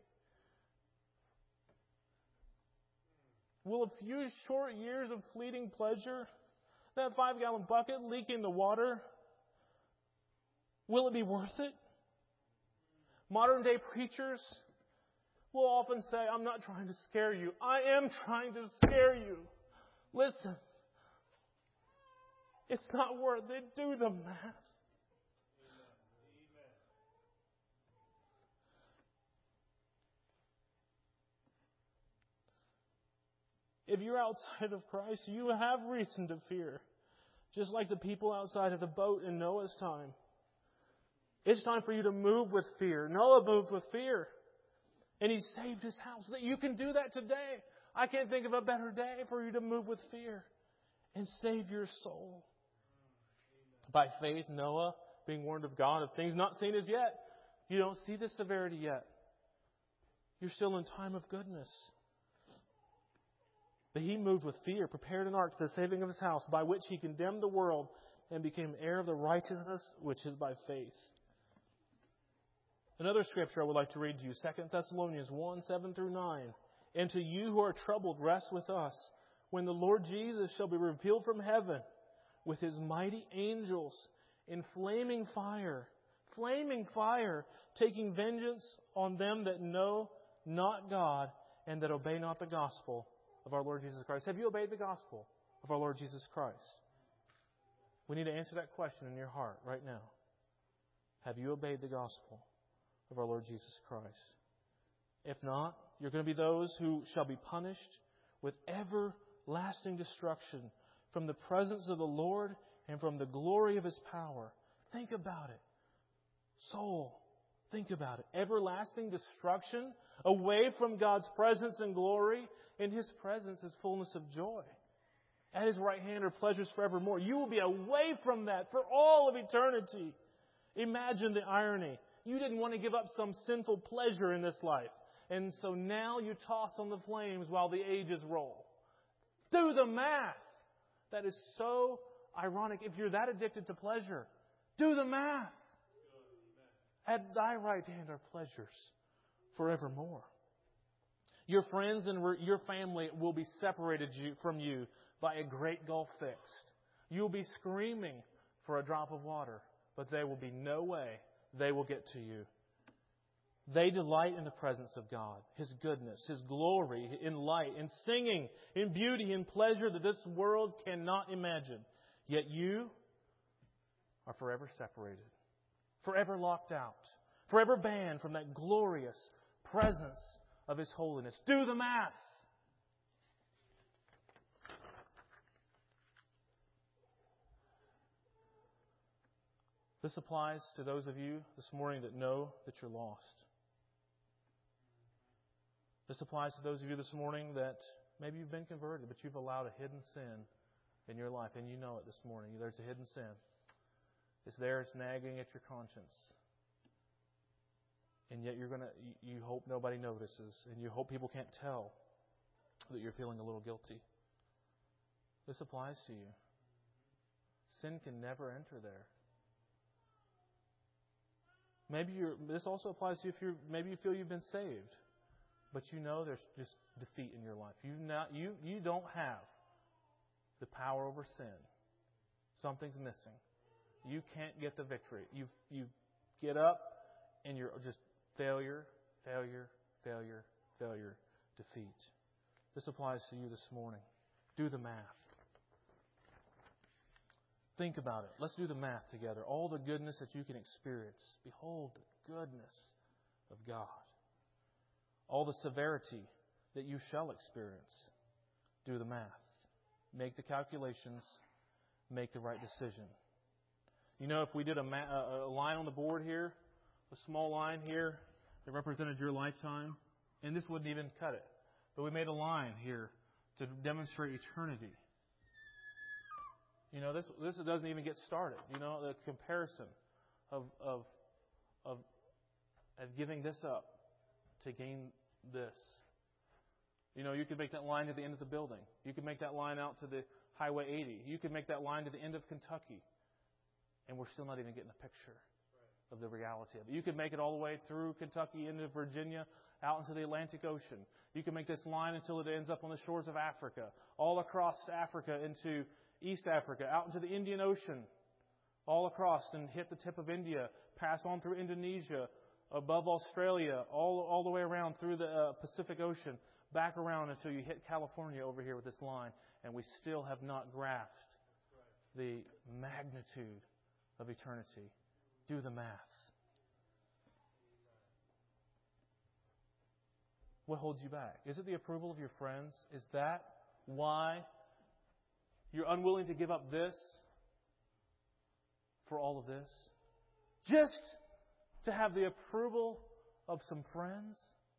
Will a few short years of fleeting pleasure, that five-gallon bucket leaking the water, will it be worth it? Modern-day preachers will often say, "I'm not trying to scare you. I am trying to scare you. Listen, it's not worth it. Do the math." If you're outside of Christ, you have reason to fear. Just like the people outside of the boat in Noah's time. It's time for you to move with fear. Noah moved with fear. And he saved his house. That you can do that today. I can't think of a better day for you to move with fear and save your soul. By faith, Noah, being warned of God of things not seen as yet. You don't see the severity yet. You're still in time of goodness. But he moved with fear, prepared an ark to the saving of his house, by which he condemned the world and became heir of the righteousness which is by faith. Another scripture I would like to read to you, Second Thessalonians one, seven through nine. "And to you who are troubled, rest with us, when the Lord Jesus shall be revealed from heaven with His mighty angels in flaming fire, flaming fire, taking vengeance on them that know not God and that obey not the gospel of our Lord Jesus Christ." Have you obeyed the gospel of our Lord Jesus Christ? We need to answer that question in your heart right now. Have you obeyed the gospel of our Lord Jesus Christ? If not, you're going to be those who shall be punished with everlasting destruction from the presence of the Lord and from the glory of His power. Think about it. Soul, think about it. Everlasting destruction away from God's presence and glory. In His presence is fullness of joy. At His right hand are pleasures forevermore. You will be away from that for all of eternity. Imagine the irony. You didn't want to give up some sinful pleasure in this life. And so now you toss on the flames while the ages roll. Do the math. That is so ironic. If you're that addicted to pleasure, do the math. At thy right hand are pleasures forevermore. Your friends and your family will be separated from you by a great gulf fixed. You'll be screaming for a drop of water, but there will be no way they will get to you. They delight in the presence of God, His goodness, His glory, in light, in singing, in beauty, in pleasure that this world cannot imagine. Yet you are forever separated, forever locked out, forever banned from that glorious presence of His holiness. Do the math. This applies to those of you this morning that know that you're lost. This applies to those of you this morning that maybe you've been converted, but you've allowed a hidden sin in your life, and you know it this morning. There's a hidden sin. It's there, it's nagging at your conscience. And yet you're gonna you hope nobody notices, and you hope people can't tell that you're feeling a little guilty. This applies to you. Sin can never enter there. Maybe you're this also applies to you if you maybe you feel you've been saved, but you know there's just defeat in your life. You not you you don't have the power over sin. Something's missing. You can't get the victory. You you get up and you're just failure, failure, failure, failure, defeat. This applies to you this morning. Do the math. Think about it. Let's do the math together. All the goodness that you can experience. Behold the goodness of God. All the severity that you shall experience. Do the math. Make the calculations. Make the right decision. You know, if we did a, ma- a line on the board here, a small line here that represented your lifetime, and this wouldn't even cut it. But we made a line here to demonstrate eternity. You know, this this doesn't even get started. You know, the comparison of of of of giving this up to gain this. You know, you could make that line to the end of the building. You could make that line out to the Highway eighty. You could make that line to the end of Kentucky. And we're still not even getting a picture of the reality of it. You could make it all the way through Kentucky into Virginia, out into the Atlantic Ocean. You can make this line until it ends up on the shores of Africa, all across Africa into East Africa, out into the Indian Ocean, all across and hit the tip of India, pass on through Indonesia, above Australia, all all the way around through the uh, Pacific Ocean, back around until you hit California over here with this line, and we still have not grasped the magnitude of eternity. Do the math. What holds you back? Is it the approval of your friends? Is that why you're unwilling to give up this for all of this? Just to have the approval of some friends?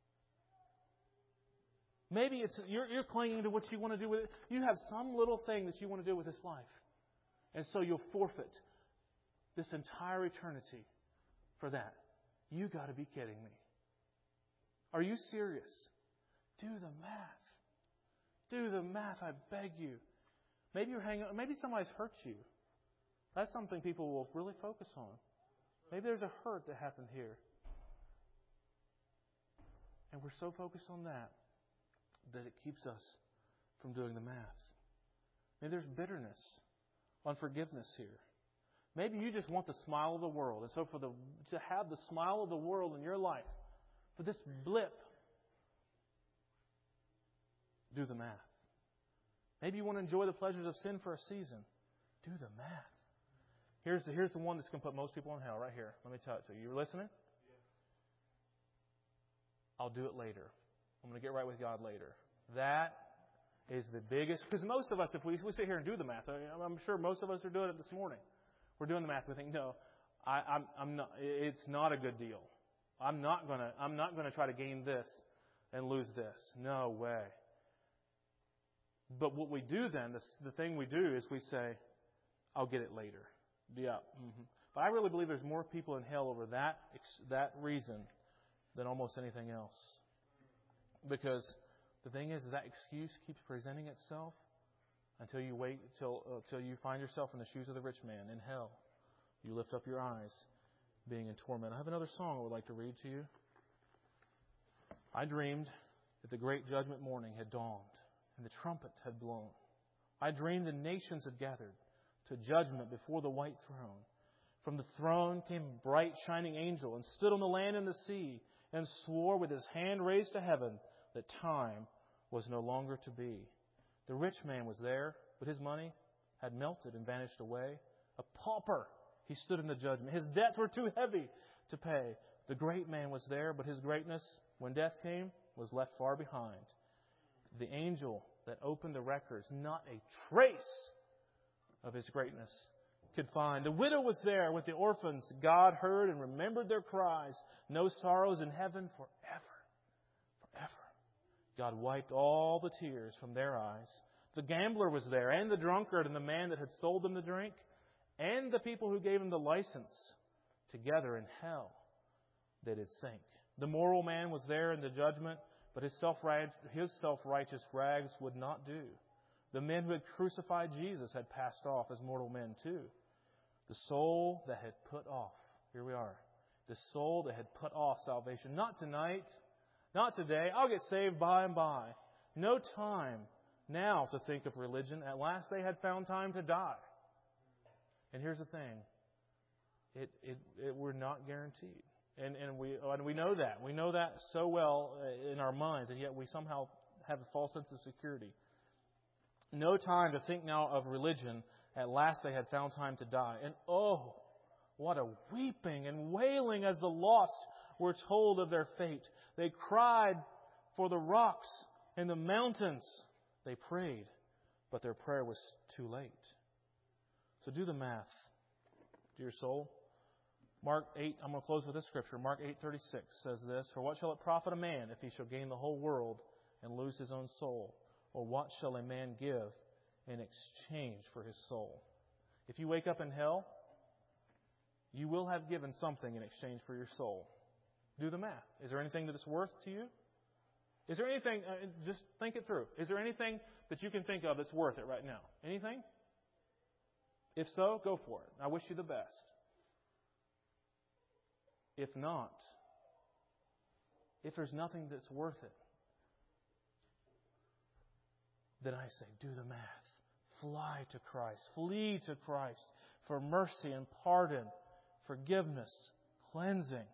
Maybe it's you're, you're clinging to what you want to do with it. You have some little thing that you want to do with this life. And so you'll forfeit this entire eternity for that. You got to be kidding me. Are you serious? Do the math. Do the math, I beg you. Maybe you're hanging maybe somebody's hurt you. That's something people will really focus on. Maybe there's a hurt that happened here. And we're so focused on that that it keeps us from doing the math. Maybe there's bitterness, unforgiveness here. Maybe you just want the smile of the world. And so for the to have the smile of the world in your life, for this blip, do the math. Maybe you want to enjoy the pleasures of sin for a season. Do the math. Here's the, here's the one that's going to put most people in hell right here. Let me tell it to you. You listening? I'll do it later. I'm going to get right with God later. That is the biggest... Because most of us, if we, we sit here and do the math, I, I'm sure most of us are doing it this morning. We're doing the math. We think, no, I, I'm, I'm not. It's not a good deal. I'm not gonna. I'm not gonna try to gain this and lose this. No way. But what we do then, the, the thing we do is we say, "I'll get it later." Yeah. Mm-hmm. But I really believe there's more people in hell over that that reason than almost anything else. Because the thing is, that excuse keeps presenting itself until you wait until uh, until you find yourself in the shoes of the rich man in hell. You lift up your eyes, being in torment. I have another song I would like to read to you. I dreamed that the great judgment morning had dawned and the trumpet had blown. I dreamed the nations had gathered to judgment before the white throne. From the throne came a bright shining angel and stood on the land and the sea and swore with his hand raised to heaven that time was no longer to be. The rich man was there, but his money had melted and vanished away. A pauper, he stood in the judgment. His debts were too heavy to pay. The great man was there, but his greatness, when death came, was left far behind. The angel that opened the records, not a trace of his greatness could find. The widow was there with the orphans. God heard and remembered their cries. No sorrows in heaven forever. Forever. God wiped all the tears from their eyes. The gambler was there, and the drunkard, and the man that had sold them the drink, and the people who gave him the license. Together in hell they did sink. The moral man was there in the judgment, but his self-right- his self-righteous rags would not do. The men who had crucified Jesus had passed off as mortal men too. The soul that had put off, here we are, the soul that had put off salvation. Not tonight, not today. I'll get saved by and by. No time now to think of religion. At last they had found time to die. And here's the thing. It, it, it we're not guaranteed. And, and we and we know that. We know that so well in our minds, and yet we somehow have a false sense of security. No time to think now of religion. At last they had found time to die. And oh, what a weeping and wailing as the lost were told of their fate. They cried for the rocks and the mountains. They prayed, but their prayer was too late. So do the math, dear soul. Mark eight, I'm going to close with this scripture. Mark eight thirty-six says this, "For what shall it profit a man if he shall gain the whole world and lose his own soul? Or what shall a man give in exchange for his soul?" If you wake up in hell, you will have given something in exchange for your soul. Do the math. Is there anything that it's worth to you? Is there anything, uh, just think it through. Is there anything that you can think of that's worth it right now? Anything? If so, go for it. I wish you the best. If not, if there's nothing that's worth it, then I say, do the math. Fly to Christ. Flee to Christ for mercy and pardon, forgiveness, cleansing.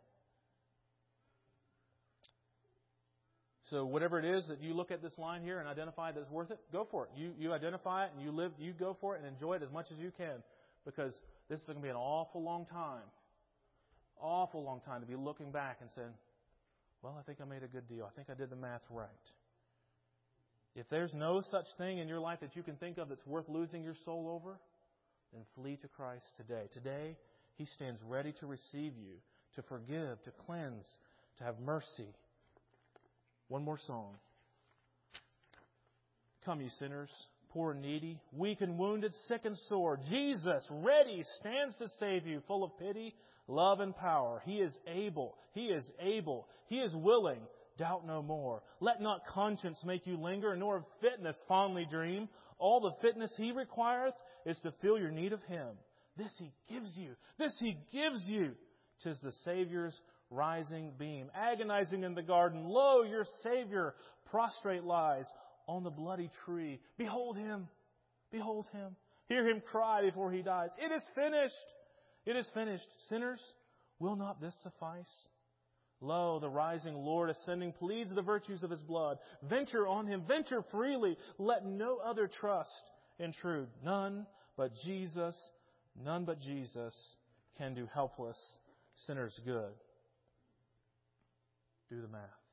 So whatever it is that you look at this line here and identify that's worth it, go for it. You you identify it and you live. You go for it and enjoy it as much as you can, because this is going to be an awful long time, awful long time to be looking back and saying, "Well, I think I made a good deal. I think I did the math right." If there's no such thing in your life that you can think of that's worth losing your soul over, then flee to Christ today. Today, He stands ready to receive you, to forgive, to cleanse, to have mercy. One more song. Come, ye sinners, poor and needy, weak and wounded, sick and sore. Jesus, ready, stands to save you, full of pity, love, and power. He is able. He is able. He is willing. Doubt no more. Let not conscience make you linger, nor of fitness fondly dream. All the fitness He requireth is to feel your need of Him. This He gives you. This He gives you. 'Tis the Savior's rising beam. Agonizing in the garden, lo, your Savior prostrate lies on the bloody tree. Behold Him. Behold Him. Hear Him cry before He dies. It is finished. It is finished. Sinners, will not this suffice? Lo, the rising Lord ascending pleads the virtues of His blood. Venture on Him, venture freely. Let no other trust intrude. None but Jesus, none but Jesus can do helpless sinners good. Do the math.